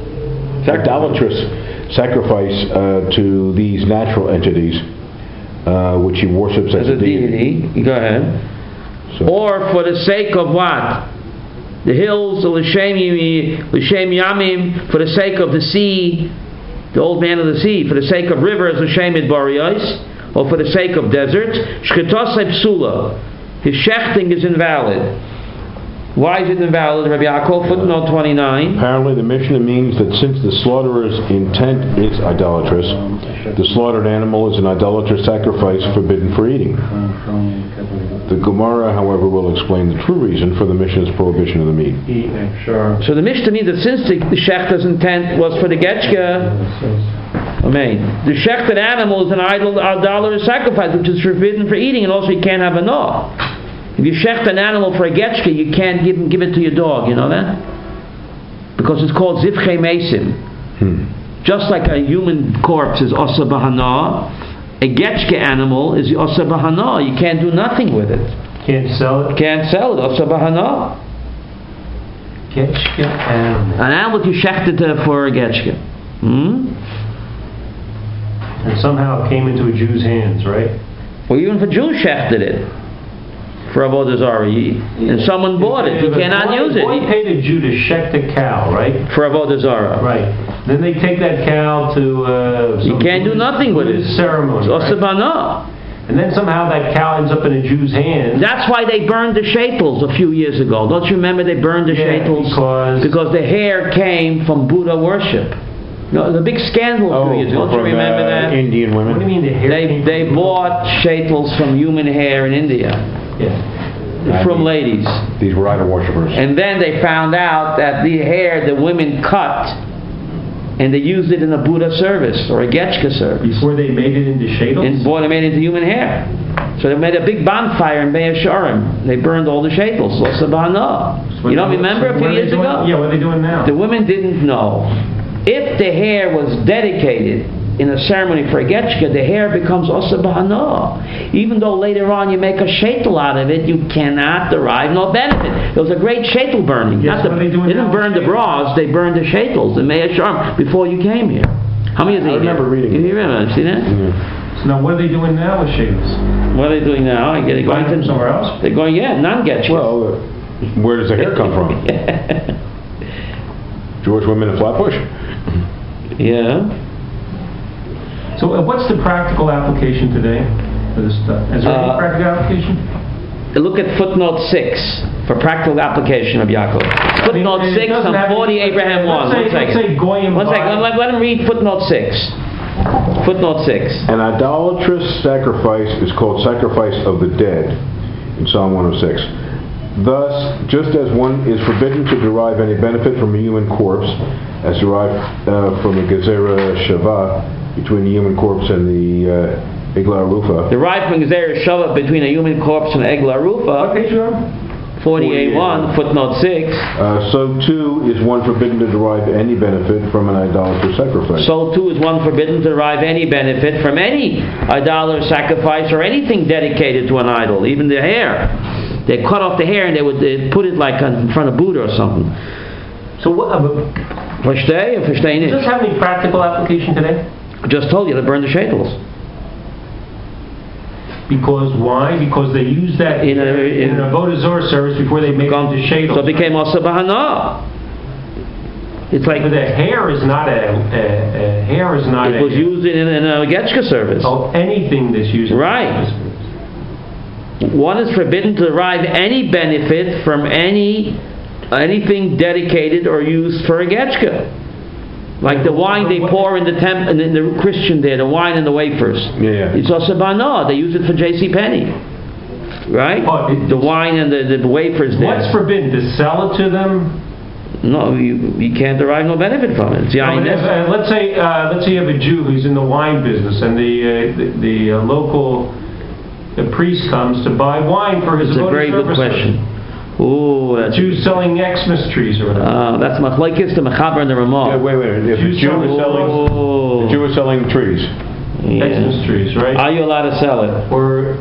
S4: sacrifice to these natural entities, which he worships as a deity.
S1: Go ahead.
S4: So.
S1: Or for the sake of what? The hills, l'shem yamim, for the sake of the sea, the old man of the sea, for the sake of rivers, l'shem idbariyos, or for the sake of deserts. Shchitasei psula. His shechting is invalid. Why is it invalid, Rabbi Yaakov? Footnote 29.
S4: Apparently the Mishnah means that since the slaughtherer's intent is idolatrous, the slaughtered animal is an idolatrous sacrifice forbidden for eating. The Gemara, however, will explain the true reason for the Mishnah's prohibition of the meat.
S1: So the Mishnah means that since the shechter's intent was for the getchka, the shechted animal is an idolatrous sacrifice which is forbidden for eating, and also you can't have a no. If you shecht an animal for a getchka, you can't give it to your dog, you know that? Because it's called zivchei mesim. Just like a human corpse is osa bahana, a getchka animal is osa bahana. You can't do nothing with it.
S3: Can't sell it?
S1: Can't sell it, osa bahana.
S3: Getchka animal.
S1: An animal you shechted for a getchka.
S3: And somehow it came into a Jew's hands, right?
S1: Well, even if a Jew shechted it for Avodah Zarah, and someone bought it, you cannot use it.
S3: Why paid a Jew to shecht a cow, right?
S1: For Avodah Zarah.
S3: Right. Then they take that cow to
S1: you can't do nothing with it.
S3: Ceremony.
S1: Right?
S3: And then somehow that cow ends up in a Jew's hands.
S1: That's why they burned the shetels a few years ago. Don't you remember they burned the shetels? Because the hair came from Buddha worship. No, the big scandal a few years ago. Don't you remember that?
S4: Indian women.
S3: What do you mean the hair?
S1: They bought shetels from human hair in India.
S3: Yeah.
S1: From ladies.
S4: These were idol worshippers.
S1: And then they found out that the hair the women cut, and they used it in a Buddha service or a Getchka service.
S3: Before they made it into shetels?
S1: And before they made it into human hair. So they made a big bonfire in Be'er Sharim. They burned all the shetels. You don't remember a few years ago?
S3: Yeah, what are they doing now?
S1: The women didn't know. If the hair was dedicated in a ceremony for a getchka, the hair becomes osa b'hana. Even though later on you make a shetel out of it, you cannot derive no benefit. There was a great shetel burning.
S3: Yes, they
S1: didn't burn the bras, they burned the shetels in Meir Sharm before you came here. How many of you?
S4: I remember reading it.
S1: You remember? See that?
S4: Mm-hmm.
S3: So now what are they doing now with shetels?
S1: What are they doing now? They're going to
S3: somewhere else?
S1: They're going, non-getchka.
S4: Well, where does the hair come from? Jewish women in Flatbush?
S1: Yeah.
S3: So what's the practical application today for this stuff? Is there any practical application?
S1: Look at footnote 6 for practical application of Yaakov. Footnote 6 on 40 Abraham 1.
S3: Let's say Goyim.
S1: One second. Let him read footnote 6. Footnote 6.
S4: An idolatrous sacrifice is called sacrifice of the dead in Psalm 106. Thus, just as one is forbidden to derive any benefit from a human corpse, as derived from a gezerah shava between the human corpse and the Eglah Arufa.
S1: Derived from gezerah shava between a human corpse and Eglah Arufa.
S3: What page are you on?
S1: 48.1, footnote 6.
S4: So too is one forbidden to derive any benefit from an idolatrous sacrifice.
S1: So too is one forbidden to derive any benefit from any idolatrous sacrifice or anything dedicated to an idol, even the hair. They cut off the hair and they'd put it like in front of Buddha or something.
S3: So what?
S1: Versteh or versteh nicht?
S3: Does this have any practical application today?
S1: I just told you to burn the shetels.
S3: Because why? Because they use that in an Avodah Zarah service before they make it into shetels.
S1: So it became also bahana. It's like
S3: but the hair is not a hair is not.
S1: It was used in a Getchka service.
S3: Oh, anything that's used.
S1: Right. One is forbidden to derive any benefit from anything dedicated or used for a getchka, like the wine they pour in the temple, in the Christian there, the wine and the wafers.
S4: Yeah.
S1: It's also bana. They use it for J.C. Penney. right? The wine and the wafers there.
S3: What's forbidden? To sell it to them?
S1: No, you can't derive no benefit from it.
S3: Let's say you have a Jew who's in the wine business, and the local priest comes to buy wine for his
S1: devoted service. It's a very good question. Ooh, that's
S3: Jews selling Xmas trees or whatever.
S1: That's machlokes the Mechaber and the Ramah.
S4: Yeah, wait. If the Jew is selling trees.
S3: Xmas trees, right?
S1: Are you allowed to sell it?
S3: Or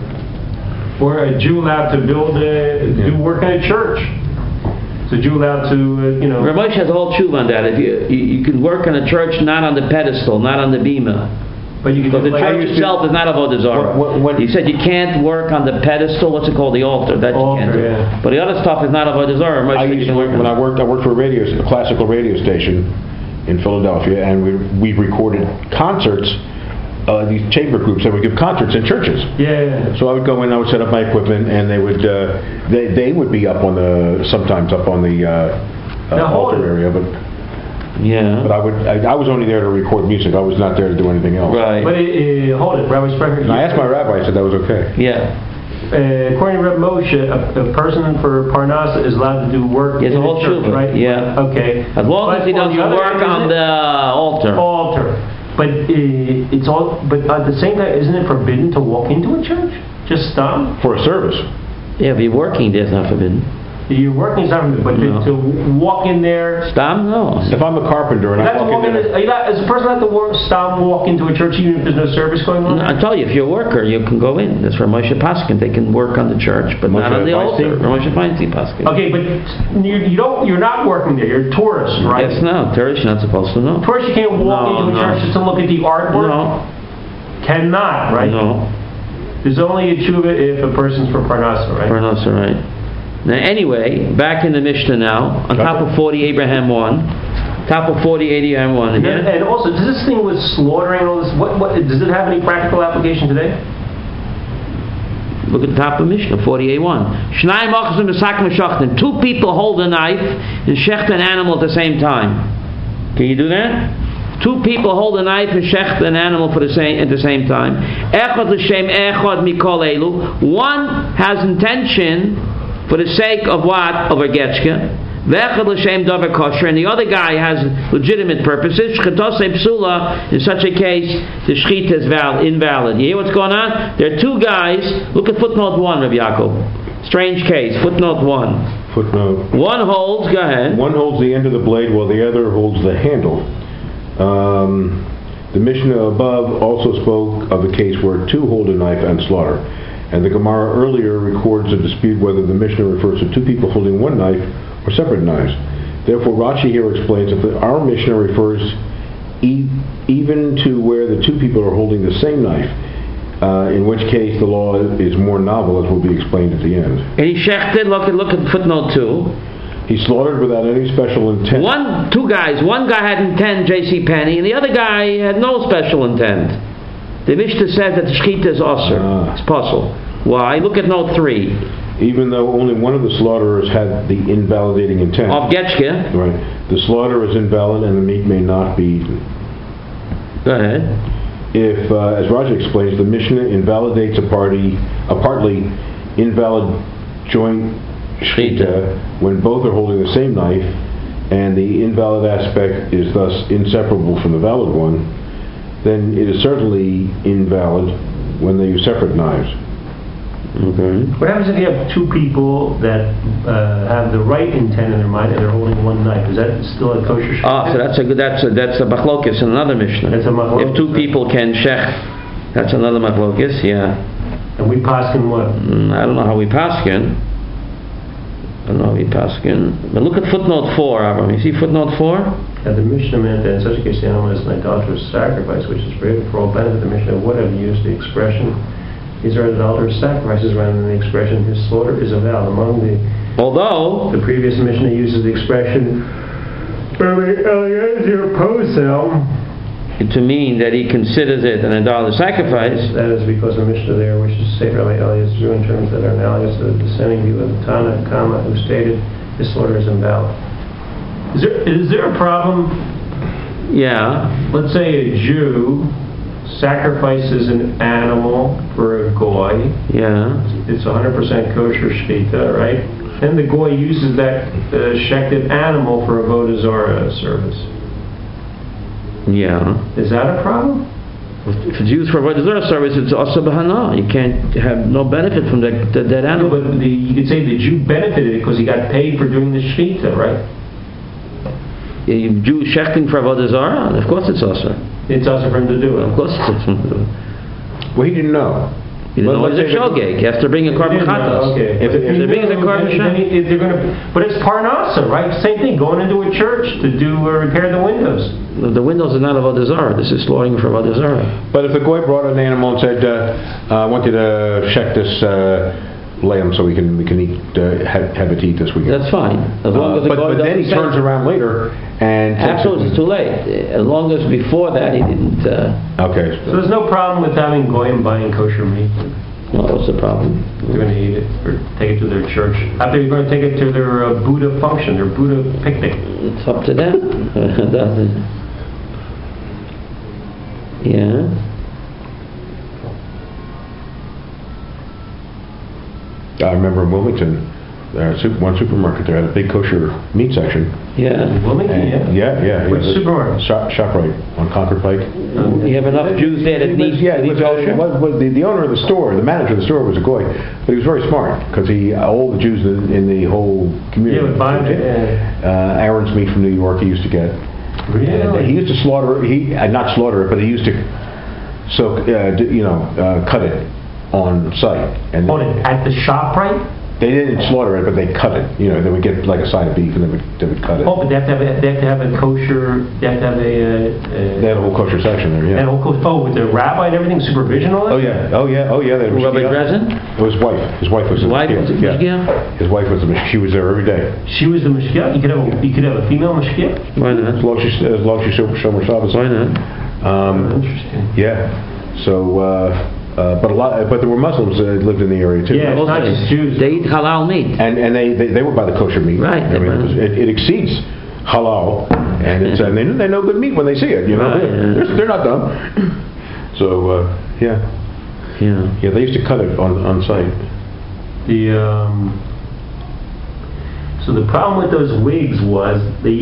S3: a Jew allowed to do work in a church? Is a Jew allowed to,
S1: Rav Moshe has a whole tshuva on that. If you can work in a church not on the pedestal, not on the bima.
S3: But you can
S1: the church itself is not a Avodah Zarah. He said you can't work on the pedestal. What's it called? The altar. That you can't do.
S3: Yeah.
S1: But the other stuff is not a Avodah Zarah.
S4: I worked for a classical radio station in Philadelphia, and we recorded concerts. These chamber groups that would give concerts in churches.
S3: Yeah.
S4: So I would go in, I would set up my equipment, and they would be sometimes up on the altar area, but.
S1: Yeah.
S4: But I was only there to record music. I was not there to do anything else.
S1: Right.
S3: But hold it, Rabbi Sprecher.
S4: And I asked my rabbi. I said that was okay.
S1: Yeah.
S3: According to Rabbi Moshe, a person for Parnassa is allowed to do work in the church, right?
S1: Yeah.
S3: Okay.
S1: As long as he doesn't work on the altar.
S3: But it's all. But at the same time, isn't it forbidden to walk into a church? Just stop
S4: for a service.
S1: Yeah, if you're working, there's not forbidden.
S3: You're working something, but to walk in there.
S1: Stop? No.
S4: If I'm a carpenter and I walk in there,
S3: is a person allowed to walk into a church even if there's no service going on?
S1: No, I tell you, if you're a worker, you can go in. That's for Moshe Paskin. They can work on the church, but not on the altar. Moshe Feinstein Paskin.
S3: Okay, but you're not working there. You're a tourist, right?
S1: Yes, no. Tourist, you're not supposed to know.
S3: Tourist, you can't walk into a church just to look at the artwork.
S1: No.
S3: Cannot, right?
S1: No.
S3: There's only a tshuva if a person's for Parnassa, right?
S1: Parnassa, right. Now, anyway, back in the Mishnah now, on top of 40 Abraham 1, top of 40 Abraham 1 again.
S3: And also, does this thing with slaughtering all this, what does it have any practical application today?
S1: Look at the top of Mishnah, 48:1. Two people hold a knife and shecht an animal at the same time. Can you do that? Two people hold a knife and shecht an animal at the same time. Echad l'shem echad mikol elu. One has intention for the sake of what? Of a getchka. V'echad l'shem davar kosher, and the other guy has legitimate purposes. Shchetosei psula. In such a case, the shchita is invalid. You hear what's going on? There are two guys. Look at footnote 1, Rabbi Yaakov. Strange case. Footnote 1.
S4: Footnote.
S1: One holds. Go ahead.
S4: One holds the end of the blade, while the other holds the handle. The Mishnah above also spoke of a case where two hold a knife and slaughter. And the Gemara earlier records a dispute whether the Mishnah refers to two people holding one knife or separate knives. Therefore, Rashi here explains that our Mishnah refers even to where the two people are holding the same knife, in which case the law is more novel, as will be explained at the end.
S1: And he shechted, look at footnote 2.
S4: He slaughtered without any special intent.
S1: Two guys. One guy had intent, J.C. Penney, and the other guy had no special intent. The Mishnah says that the shechita is osir. It's possible. Why? Look at note 3.
S4: Even though only one of the slaughterers had the invalidating intent.
S1: Of getchke.
S4: Right. The slaughter is invalid and the meat may not be eaten.
S1: Go ahead.
S4: If, as Raja explains, the Mishnah invalidates a partly invalid joint shechita when both are holding the same knife, and the invalid aspect is thus inseparable from the valid one, then it is certainly invalid when they use separate knives.
S1: Okay.
S3: What happens if you have two people that have the right intent in their mind and they're holding one knife? Is that still a kosher shechita?
S1: So that's a machlokes in another Mishnah.
S3: That's a machlokes.
S1: If two people can shech, that's another machlokes. Yeah.
S3: And we paskin what?
S1: I don't know how we paskin. But look at footnote 4, Avram. You see footnote 4?
S3: And the Mishnah meant that in such a case the animal is an idolatrous sacrifice, which is prohibited for all benefit. The Mishnah would have used the expression, these are idolatrous sacrifices, rather than the expression, his slaughter is invalid. Although the previous Mishnah uses the expression, Eliezer Posel,
S1: to mean that he considers it an idolatrous sacrifice.
S3: That is because the Mishnah there wishes to say Rabbi Eliezer in terms that are analogous to the dissenting view of the Tana Kama, who stated his slaughter is invalid. Is there a problem?
S1: Yeah.
S3: Let's say a Jew sacrifices an animal for a goy.
S1: Yeah.
S3: It's 100% kosher shechita, right? Then the goy uses that shechted animal for avodah zarah service.
S1: Yeah.
S3: Is that a problem?
S1: If it's used for avodah zarah service, it's also bahana. You can't have no benefit from that animal.
S3: But you could say the Jew benefited because he got paid for doing the shechita, right?
S1: You Jew shechting for avodah zarah, of course it's also.
S3: It's also for him to do it.
S1: Of course it's also for him to do it.
S4: Well, he didn't know.
S1: You know, it's a shogeg. You have to bring a korban chatas.
S3: Okay.
S1: If they bring a korban chatas,
S3: they're going to. But it's parnasa, right? Same thing. Going into a church to do repair the windows.
S1: the windows are not avodah zarah. This is slaughtering for avodah zarah.
S4: But if the goy brought an animal and said, "I want you to check this lamb so we can eat, have it to eat this weekend,"
S1: That's fine. As long as the
S4: but then he turns around later and
S1: absolutely, it's too late. As long as before that he didn't.
S4: Okay.
S3: So there's no problem with having goyim buying kosher meat.
S1: No, what's the problem?
S3: They're going to eat it or take it to their church. After you're going to take it to their Buddha function, their Buddha picnic.
S1: It's up to them. Yeah.
S4: I remember in Wilmington, one supermarket there had a big kosher meat section.
S1: Yeah.
S3: Wilmington,
S4: Yeah.
S3: Which supermarket?
S4: ShopRite on Concord Pike.
S1: You have enough Jews there that need kosher?
S4: The owner of the store, the manager of the store was a goy, but he was very smart because all the Jews in the whole community.
S3: Would buy it.
S4: Aaron's meat from New York he used to get.
S3: Really?
S4: And he used to slaughter. Not slaughter it, but he used to cut it on site. And
S3: at the shop, right?
S4: They didn't slaughter it, but they cut it. They would get like a side of beef, and they would cut it.
S3: Oh, but they have to have a kosher. They have to have
S4: They had a whole kosher section there, yeah.
S3: And with the rabbi and everything, supervision, all that.
S4: Oh yeah. They had
S1: Rabbi Dresden?
S4: His wife. His wife was the mashgiach. His wife was the mashgiach. She was there every day.
S3: She was the mashgiach. You could have a female mashgiach.
S1: Why not?
S4: As long as she shomer Shabbos.
S1: Why not?
S3: Interesting.
S4: Yeah. So. But there were Muslims that lived in the area too.
S3: Yeah, it's not just Jews.
S1: They eat halal meat.
S4: And they would buy the kosher meat.
S1: Right.
S4: I mean, it exceeds halal, and it's they know good meat when they see it. Right, they're not dumb. So yeah. They used to cut it on site.
S3: So the problem with those wigs was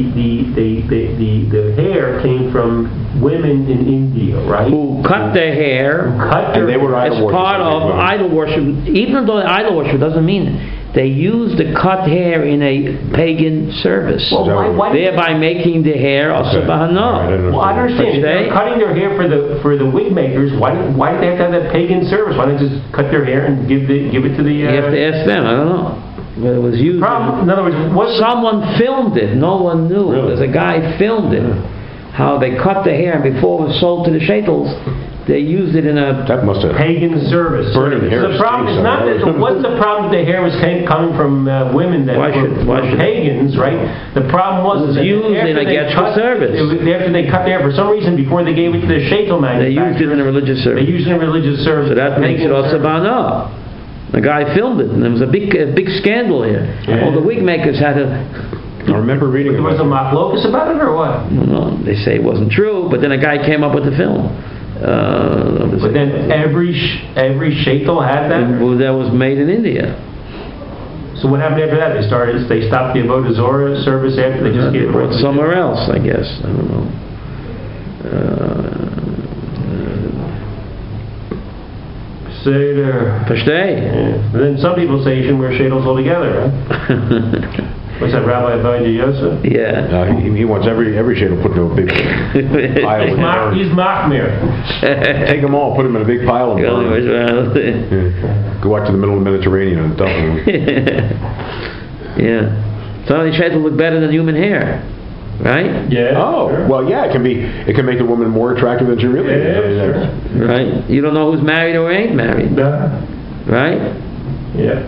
S3: the hair came from women in India, right?
S1: Who cut their hair.
S4: And they were idol worship.
S1: As part of idol worship. Even though idol worship doesn't mean they used the cut hair in a pagan service, thereby making the hair also bahana.
S3: Well, I understand. If they're cutting their hair for the wig makers, why did they have to have that pagan service? Why don't they just cut their hair and give it to the? You
S1: have to ask them. I don't know. But it was used.
S3: In other words,
S1: someone filmed it. No one knew.
S4: Really?
S1: There's a guy filmed it. How they cut the hair, and before it was sold to the shtetls, they used it in a
S3: pagan service.
S4: Burning hair.
S3: The problem is not that. What's the problem? The hair was coming from women that were pagans, right? The problem was
S1: it was used in a getcha service.
S3: After they cut the hair, for some reason, before they gave it to the shtetl manufacturers,
S1: they used it in a religious service.
S3: So
S1: that makes it also bana. The guy filmed it, and there was a big scandal here.
S3: Yeah.
S1: All the wig makers had to.
S4: I remember reading.
S3: There was a machlokus about it, or what?
S1: No, they say it wasn't true, but then a guy came up with the film.
S3: But then every shtetl had that.
S1: That was made in India.
S3: So what happened after that? They stopped the avodah zarah service after they just gave it
S1: somewhere else, I guess. I don't know.
S3: Seder.
S1: Versteh.
S3: And then some people say you shouldn't wear shadels altogether, right? What's that, Rabbi Abijah Yosef?
S1: Yeah.
S4: He wants every shadel put into a big pile.
S3: He's machmir.
S4: Take them all, put them in a big pile, and burn them. Go out to the middle of the Mediterranean and dump them.
S1: Yeah. So the shadel look better than human hair. Right?
S3: Yeah.
S4: Oh, sure. Well, yeah. It can make the woman more attractive than she really is.
S3: Sure.
S1: Right. You don't know who's married or ain't married. Right?
S3: Yeah.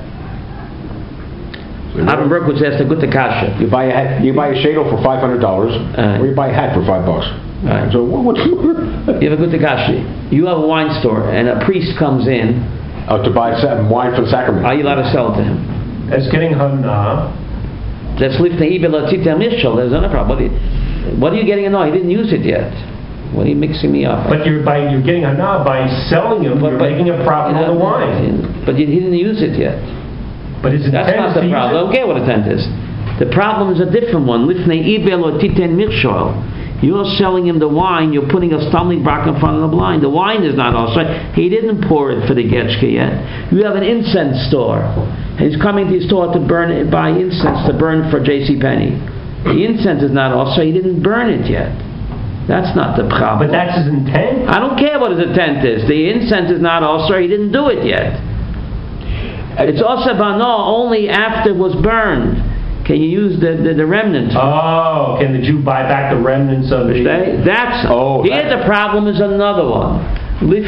S1: Avram Berkowitz asked a good kasha.
S4: You buy a shadel for $500, or you buy a hat for $5.
S1: Right.
S4: So what's
S1: you have a good kasha. You have a wine store, and a priest comes in.
S4: To buy wine for the sacrament.
S1: Are you allowed to sell it to him?
S3: It's getting hana.
S1: That's lifnei ibel atzita mishal. There's no problem. What are you getting annoyed? He didn't use it yet. What are you mixing me up?
S3: But you're getting hana by selling him. You're making a profit on the wine.
S1: But he didn't use it yet.
S3: But his intent
S1: That's not the
S3: is to
S1: problem. I don't care what intent is. The problem is a different one. Lifnei ibel or titen mirshol. You're selling him the wine. You're putting a stumbling block in front of the blind. The wine is not also. He didn't pour it for the getchka yet. You have an incense store. And he's coming to your store to buy incense to burn for J.C. Penney. The incense is not also. He didn't burn it yet. That's not the problem.
S3: But that's his intent.
S1: I don't care what his intent is. The incense is not also. He didn't do it yet. It's also bano only after it was burned. Can you use the remnants?
S3: Oh, can the Jew buy back the remnants of the...
S1: That's... Here the problem is another one. What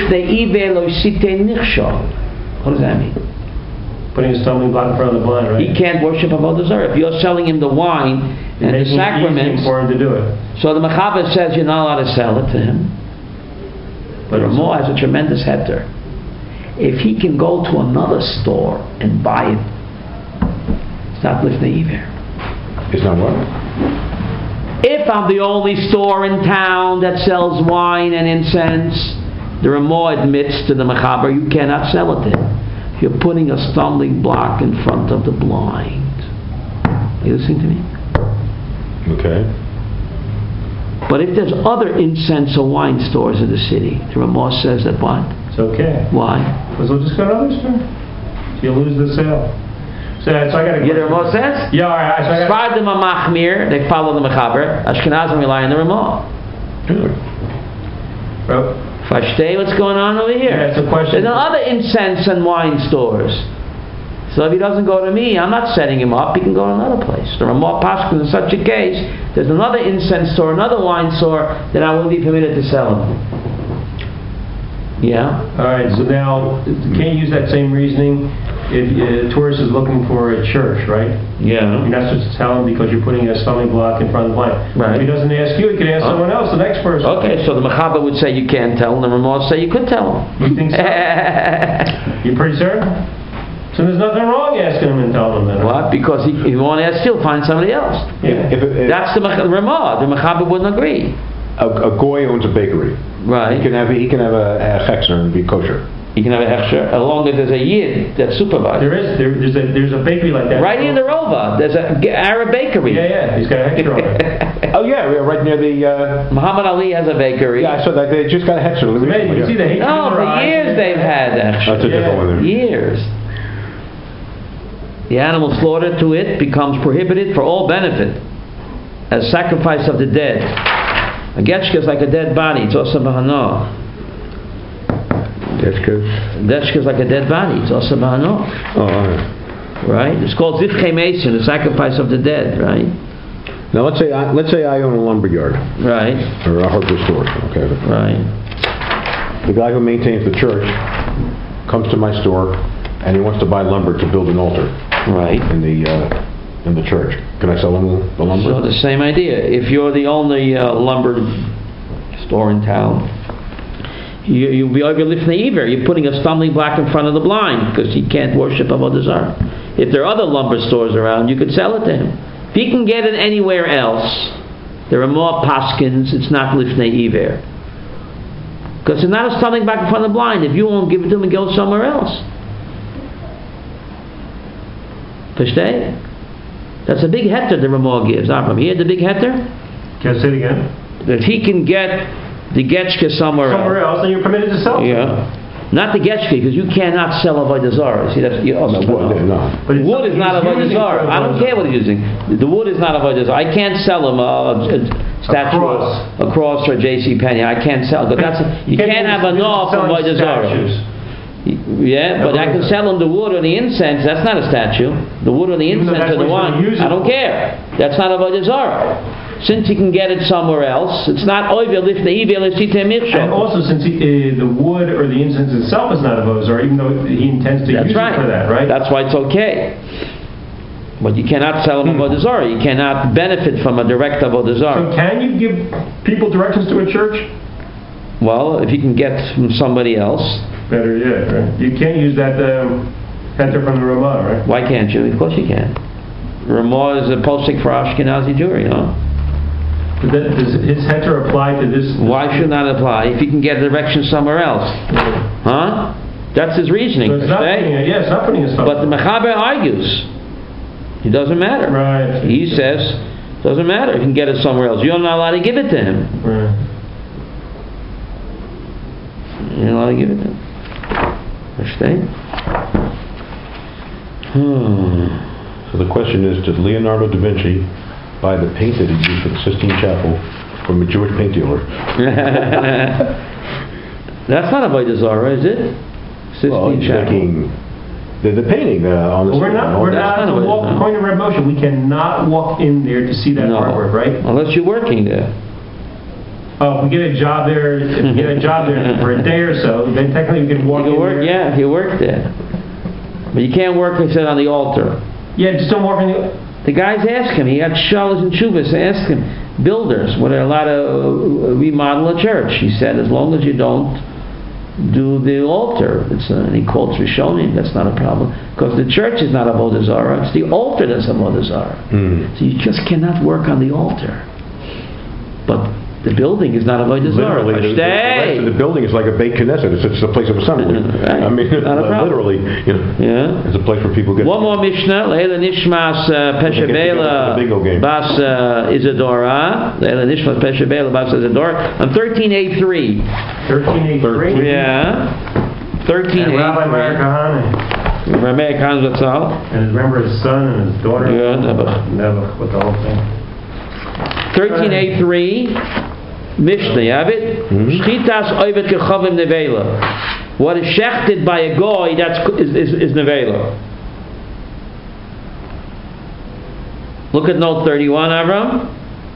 S1: does that mean?
S3: Putting a stumbling block in front of the blind, right?
S1: He can't worship Avodah Zarah. If you're selling him the wine and the sacraments...
S3: for him to do it.
S1: So the Mechaber says you're not allowed to sell it to him. But Ramah has a tremendous heter. If he can go to another store and buy it, it's not Lifnei Iver.
S4: It's not what?
S1: If I'm the only store in town that sells wine and incense, the Ramah admits to the Mechaber, you cannot sell it to him. You're putting a stumbling block in front of the blind. Are you listening to me?
S4: Okay.
S1: But if there's other incense or wine stores in the city, the Ramah says that what?
S3: It's okay.
S1: Why?
S3: Because we'll just go to other store. So you lose the sale. So I got to...
S1: You know what Ramah says?
S3: Yeah, all right.
S1: Sfardim Machmir, they follow the Mechaber. Ashkenazim rely on the Ramah. Fashtei, what's going on over here?
S3: Yeah, it's a question.
S1: There's other incense and wine stores. So if he doesn't go to me, I'm not setting him up. He can go to another place. The Ramah Paskin, in such a case, there's another incense store, another wine store that I will be permitted to sell him. Yeah?
S3: All right, so now, can't you use that same reasoning if a tourist is looking for a church, right?
S1: Yeah.
S3: You're not supposed to tell him because you're putting a stumbling block in front of the blind.
S1: Right.
S3: If he doesn't ask you, he can ask someone else, the next person.
S1: Okay, so the Mechaber would say you can't tell him, the Ramah would say you could tell him.
S3: You think so? You're pretty certain? So there's nothing wrong asking him and telling him that.
S1: What? Because he won't ask you, he'll find somebody else.
S3: Yeah.
S1: That's the Ramah. The Mechaber wouldn't agree.
S4: A goy owns a bakery.
S1: Right.
S4: He can have a hechsher and be kosher.
S1: He can have a hechsher, as long as there's a yid that supervises.
S3: There's a bakery like that.
S1: Right in the Rova, there's an Arab bakery.
S3: Yeah, he's got a hechsher on it.
S4: Oh yeah, right near the...
S1: Muhammad Ali has a bakery.
S4: Yeah, I saw that. They just got a hechsher.
S3: You see the hechsher?
S1: No, for years they've had hechsher.
S4: That's a different one there.
S1: Years. The animal slaughtered to it becomes prohibited for all benefit as sacrifice of the dead. A getchka is like a dead body. It's also bahana. Getchka is like a dead body. It's also bahana.
S4: Oh, all right.
S1: Right? It's called zivchei mesim, the sacrifice of the dead. Right?
S4: Now let's say I own a lumber yard.
S1: Right.
S4: Or a hardware store. Okay.
S1: Right.
S4: The guy who maintains the church comes to my store and he wants to buy lumber to build an altar.
S1: Right.
S4: In the church. Can I sell him the lumber?
S1: So the same idea. If you're the only lumber store in town, you'll be over Lifnei Iver. You're putting a stumbling block in front of the blind because he can't worship Avodah Zarah. If there are other lumber stores around, you could sell it to him. If he can get it anywhere else, there are more paskins. It's not Lifnei Iver. Because it's not a stumbling block in front of the blind. If you won't give it to him and go somewhere else. Versteh? That's a big heter the Ramah gives. Avram, you hear the big heter?
S3: Can I say it again?
S1: That he can get the getchka somewhere
S3: else, then you're permitted to sell it.
S1: Yeah. Not the getchka, because you cannot sell Avodah Zarah. See, that's
S4: wood.
S1: But wood is not Avodah Zarah. I don't care what he's using. The wood is not Avodah Zarah. I can't sell him a statue, a cross or a J.C. Penney. I can't sell. But you can't have a no from Avodah Zarah. Yeah, but I can sell him the wood or the incense. That's not a statue. The wood or the incense or the wine. I don't care. That's not Avodah Zarah. Since he can get it somewhere else, it's not oivel lifnei iver l'sitei mirshol.
S3: And also, since the wood or the incense itself is not Avodah Zarah, even though he intends to use it for that, right?
S1: That's why it's okay. But you cannot sell him Avodah Zarah. You cannot benefit from a direct Avodah Zarah.
S3: So can you give people directions to a church?
S1: Well, if you can get from somebody else.
S3: Better yet, right? You can't use that heter from the Ramah, right?
S1: Why can't you? Of course you can. Ramah is a posik for Ashkenazi Jewry, huh?
S3: Does his heter apply to this?
S1: Why should not apply if he can get a direction somewhere else? Huh? That's his reasoning.
S3: So it's not putting a stop.
S1: But the Mechaber argues. It doesn't matter.
S3: Right.
S1: He says, doesn't matter. You can get it somewhere else. You're not allowed to give it to him.
S3: Right.
S1: You're not allowed to give it to him. Understand?
S4: So the question is, did Leonardo da Vinci buy the paint that he used for the Sistine Chapel from a Jewish paint dealer?
S1: That's not Avodah Zarah, is it? Sistine Chapel.
S4: The painting on the.
S3: We're not according to Reb Moshe, we cannot walk in there to see that artwork, right?
S1: Unless you're working there.
S3: Oh, if we get a job there, for a day or so, then technically we can walk in there.
S1: Yeah, if you work there. But you can't work, he said, on the altar.
S3: Yeah, just don't walk in
S1: the guys ask him, he got shalos and chuvas, ask him, builders, would they allow to remodel a church? He said, as long as you don't do the altar. And he quotes Rishonim, that's not a problem. Because the church is not Avodah Zarah, it's the altar that's Avodah Zarah. So you just cannot work on the altar. But the building is not Avodah Zarah.
S4: Literally, the rest of the building is like a Beit Knesset. It's a place of assembly.
S1: Right.
S4: I mean, literally, it's a place where people get.
S1: One more Mishnah. Leila Nishmas Peshabela Bas Isadora. Leila Nishmas Peshabela Bas Isadora. On 13A3.
S3: 13A3.
S1: Yeah. 13A3.
S3: Rabbi Meir Kahane.
S1: Rabbi Meir Kahane Zatzal.
S3: And remember his son and his daughter.
S1: Yeah,
S3: Nebuch with the whole thing.
S1: 13A3. Mishnah, you have it? Shchitas oivet kechavim nevela. What is shechted by a goy, is nevela. Look at note 31, Avram.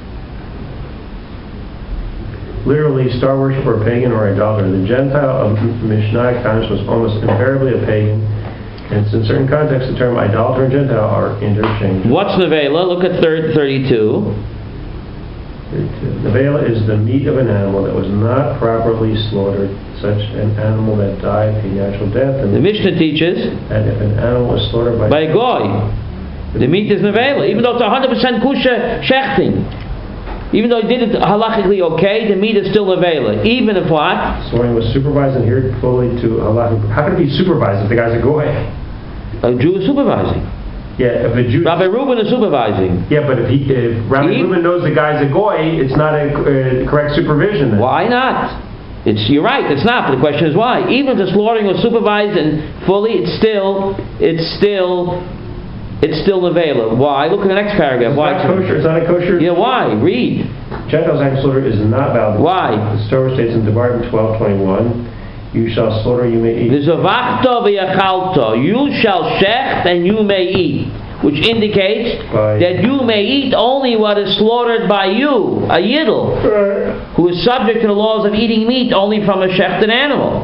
S3: Literally, star worship or pagan or idolater. The Gentile of Mishnah conscience was almost invariably a pagan, and in certain contexts, the term idolater and Gentile are interchangeable.
S1: What's nevela? Look at 32.
S3: Nevela is the meat of an animal that was not properly slaughtered, such an animal that died a natural death. And
S1: the Mishnah teaches
S3: that if an animal was slaughtered by a goy,
S1: the meat is nevela, even though it's 100% kusha shechting. Even though he did it halachically okay, the meat is still nevela. Even if what?
S3: Slaughtering was supervised and adhered fully to halachic. How can it be supervised if the guy's a goy?
S1: A Jew is supervising.
S3: Yeah, if a Jew.
S1: Rabbi Reuben is supervising.
S3: Yeah, but if Rabbi Reuben knows the guy's a goy, it's not a correct supervision. Then.
S1: Why not? You're right. It's not. But the question is why. Even if the slaughtering was supervised and fully, it's still nevela. Why? Look at the next paragraph. Why?
S3: It's not a kosher.
S1: Yeah. Why? Read.
S3: Gentiles act slaughter is not valid.
S1: Why?
S3: The Torah states in Devarim 12:21. You shall slaughter, you may eat. You shall
S1: shecht and you may eat, which indicates that you may eat only what is slaughtered by you, a yidel, who is subject to the laws of eating meat only from a shechted animal.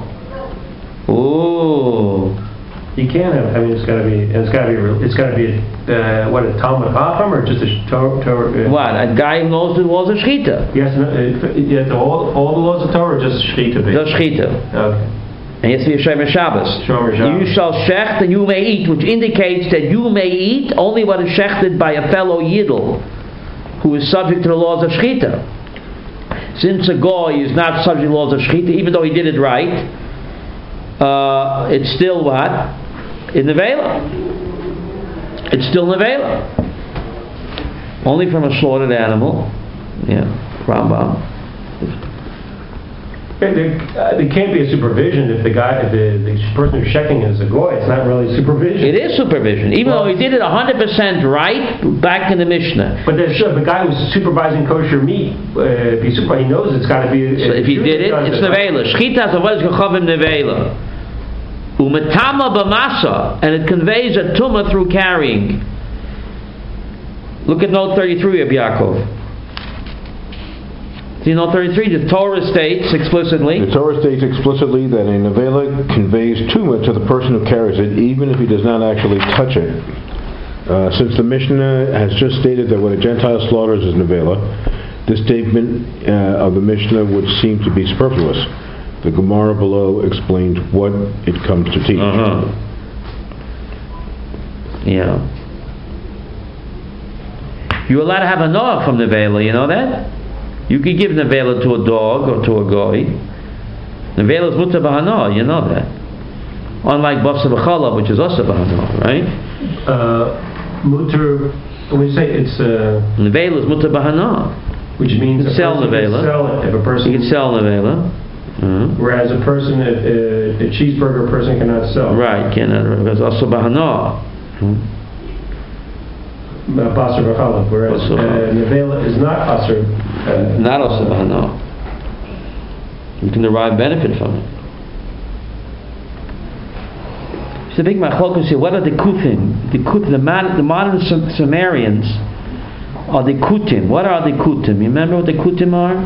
S1: Ooh.
S3: You can't have. I mean, it's got to be what, a Talmud Chacham or just a Torah?
S1: What, a guy who knows the laws of shechita?
S3: Yes, all the laws of Torah, or just shechita?
S1: Just shechita.
S3: Okay.
S1: And yes, be a Shomer Shabbos. You shall shecht and you may eat, which indicates that you may eat only what is shechted by a fellow yidel, who is subject to the laws of shechita. Since a goy is not subject to the laws of shechita, even though he did it right, it's still what? In nevela. It's still nevela. Only from a slaughtered animal. Yeah, Rambam.
S3: There can't be a supervision if the person who's checking is a goy. It's not really supervision.
S1: It is supervision, even though he did it 100% right back in the Mishnah.
S3: But the guy who's supervising kosher meat, if he knows it's got to be.
S1: So if he did it, it's nevela. Shchitas avodas kechavim nevela. Umetama b'masa, and it conveys a tumah through carrying. Look at note 33 of Yaakov. See note 33, the Torah states explicitly.
S4: The Torah states explicitly that a nevela conveys tumah to the person who carries it, even if he does not actually touch it. Since the Mishnah has just stated that when a Gentile slaughters is nevela, this statement of the Mishnah would seem to be superfluous. The Gemara below explains what it comes to teach.
S1: Yeah. You're allowed to have a Noah from nevela, you know that? You could give nevela to a dog or to a goy. Nevela is mutar b'hana, you know that. Unlike basar b'chalav, which is asar b'hana, right?
S3: Mutar, when we say it's...
S1: nevela is mutar b'hana.
S3: Which means
S1: you can sell nevela.
S3: If a person...
S1: You can sell nevela.
S3: Whereas a person, a cheeseburger person cannot sell.
S1: Right, cannot, because asar b'hana.
S3: Basar b'chalav, whereas nevela is not asar.
S1: Not asar b'hana. You can derive benefit from it. It's a big machlokes here. What are the kutim? The modern Sumerians are the kutim. What are the kutim? You remember what the kutim are?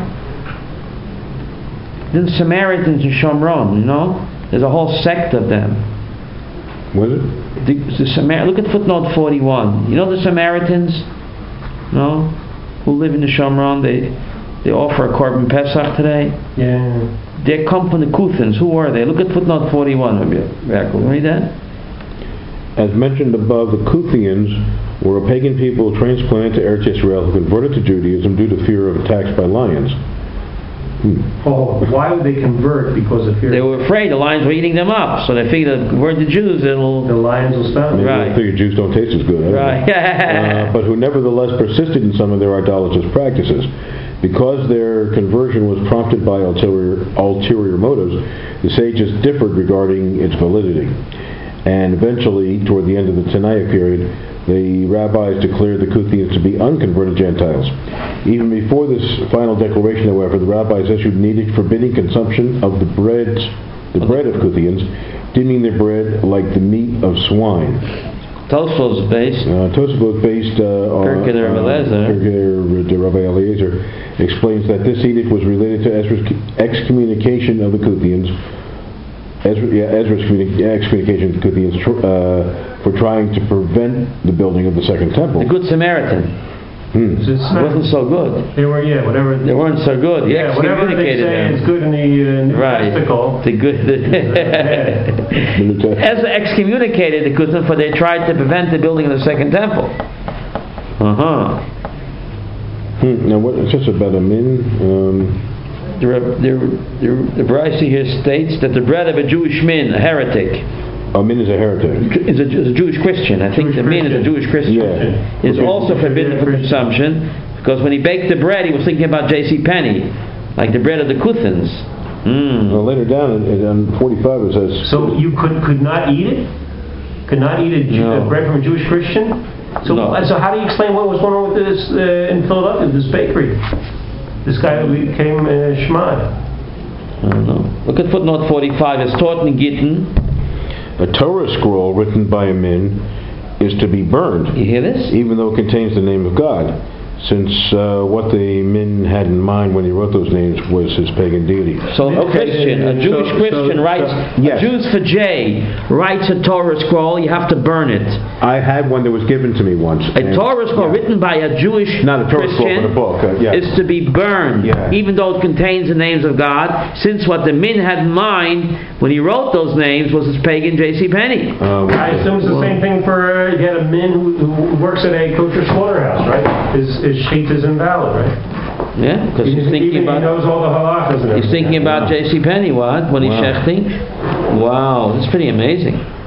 S1: The Samaritans in Shomron, you know? There's a whole sect of them.
S4: Was it?
S1: Look at footnote 41. You know the Samaritans? No? Who live in the Shomron? They offer a korban pesach today.
S3: Yeah.
S1: They come from the Kuthans. Who are they? Look at footnote 41. Read that.
S4: As mentioned above, the Kuthians were a pagan people transplanted to Eretz Yisrael who converted to Judaism due to fear of attacks by lions.
S3: Oh, why would they convert? Because of fear?
S1: They were afraid the lions were eating them up, so they figured if convert the Jews, the
S3: lions will stop.
S4: Maybe
S1: right.
S4: they figured Jews don't taste as good.
S1: Right.
S4: But who nevertheless persisted in some of their idolatrous practices. Because their conversion was prompted by ulterior motives, the sages differed regarding its validity. And eventually, toward the end of the Tanaic period, the rabbis declared the Kuthians to be unconverted Gentiles. Even before this final declaration, however, the rabbis issued an edict forbidding consumption of the bread of Kuthians, deeming their bread like the meat of swine.
S1: Tosfos is based
S4: on Pirkei Rabbi Eliezer explains that this edict was related to Ezra's excommunication of the Kuthians. Ezra's excommunication of the Kuthians for trying to prevent the building of the Second Temple.
S1: The Good Samaritan. It wasn't so good.
S3: They were, whatever.
S1: They weren't so good.
S3: Whatever they say is good in the
S1: right.
S3: testicle.
S1: Ezra excommunicated the Kuthim for they tried to prevent the building of the Second Temple.
S4: Now, what? It's just about a min.
S1: The Braisi here states that the bread of a Jewish min, a heretic.
S4: A min is a heretic.
S1: Is a Jewish Christian. I think the min is a Jewish Christian.
S4: Yeah.
S1: Is also forbidden for consumption because when he baked the bread, he was thinking about J.C. Penney, like the bread of the Kuthans.
S4: Well, later down on 45 it says.
S3: So you could not eat it? Could not eat bread from a Jewish Christian? So how do you explain what was going on with this in Philadelphia, this bakery? This guy who became Shmad.
S1: I don't know. Look at footnote 45. It's taught in Gittin.
S4: A Torah scroll written by a min is to be burned.
S1: You hear this?
S4: Even though it contains the name of God, since what the min had in mind when he wrote those names was his pagan deity.
S1: So a Jewish Christian writes,
S4: yes.
S1: Jews for J writes a Torah scroll, you have to burn it.
S4: I had one that was given to me once.
S1: A Torah scroll written by a Jewish
S4: not a Torah
S1: Christian
S4: scroll, but a book,
S1: is to be burned, even though it contains the names of God, since what the min had in mind when he wrote those names was his pagan J.C. Penney.
S3: I assume it's the same thing for you had a min who works at a kosher slaughterhouse, right? His sheet is invalid, right?
S1: Yeah, because he's thinking about.
S3: He knows all the halachas and everything.
S1: He's thinking about J.C. Penney. What when he's shechting? Wow, that's pretty amazing.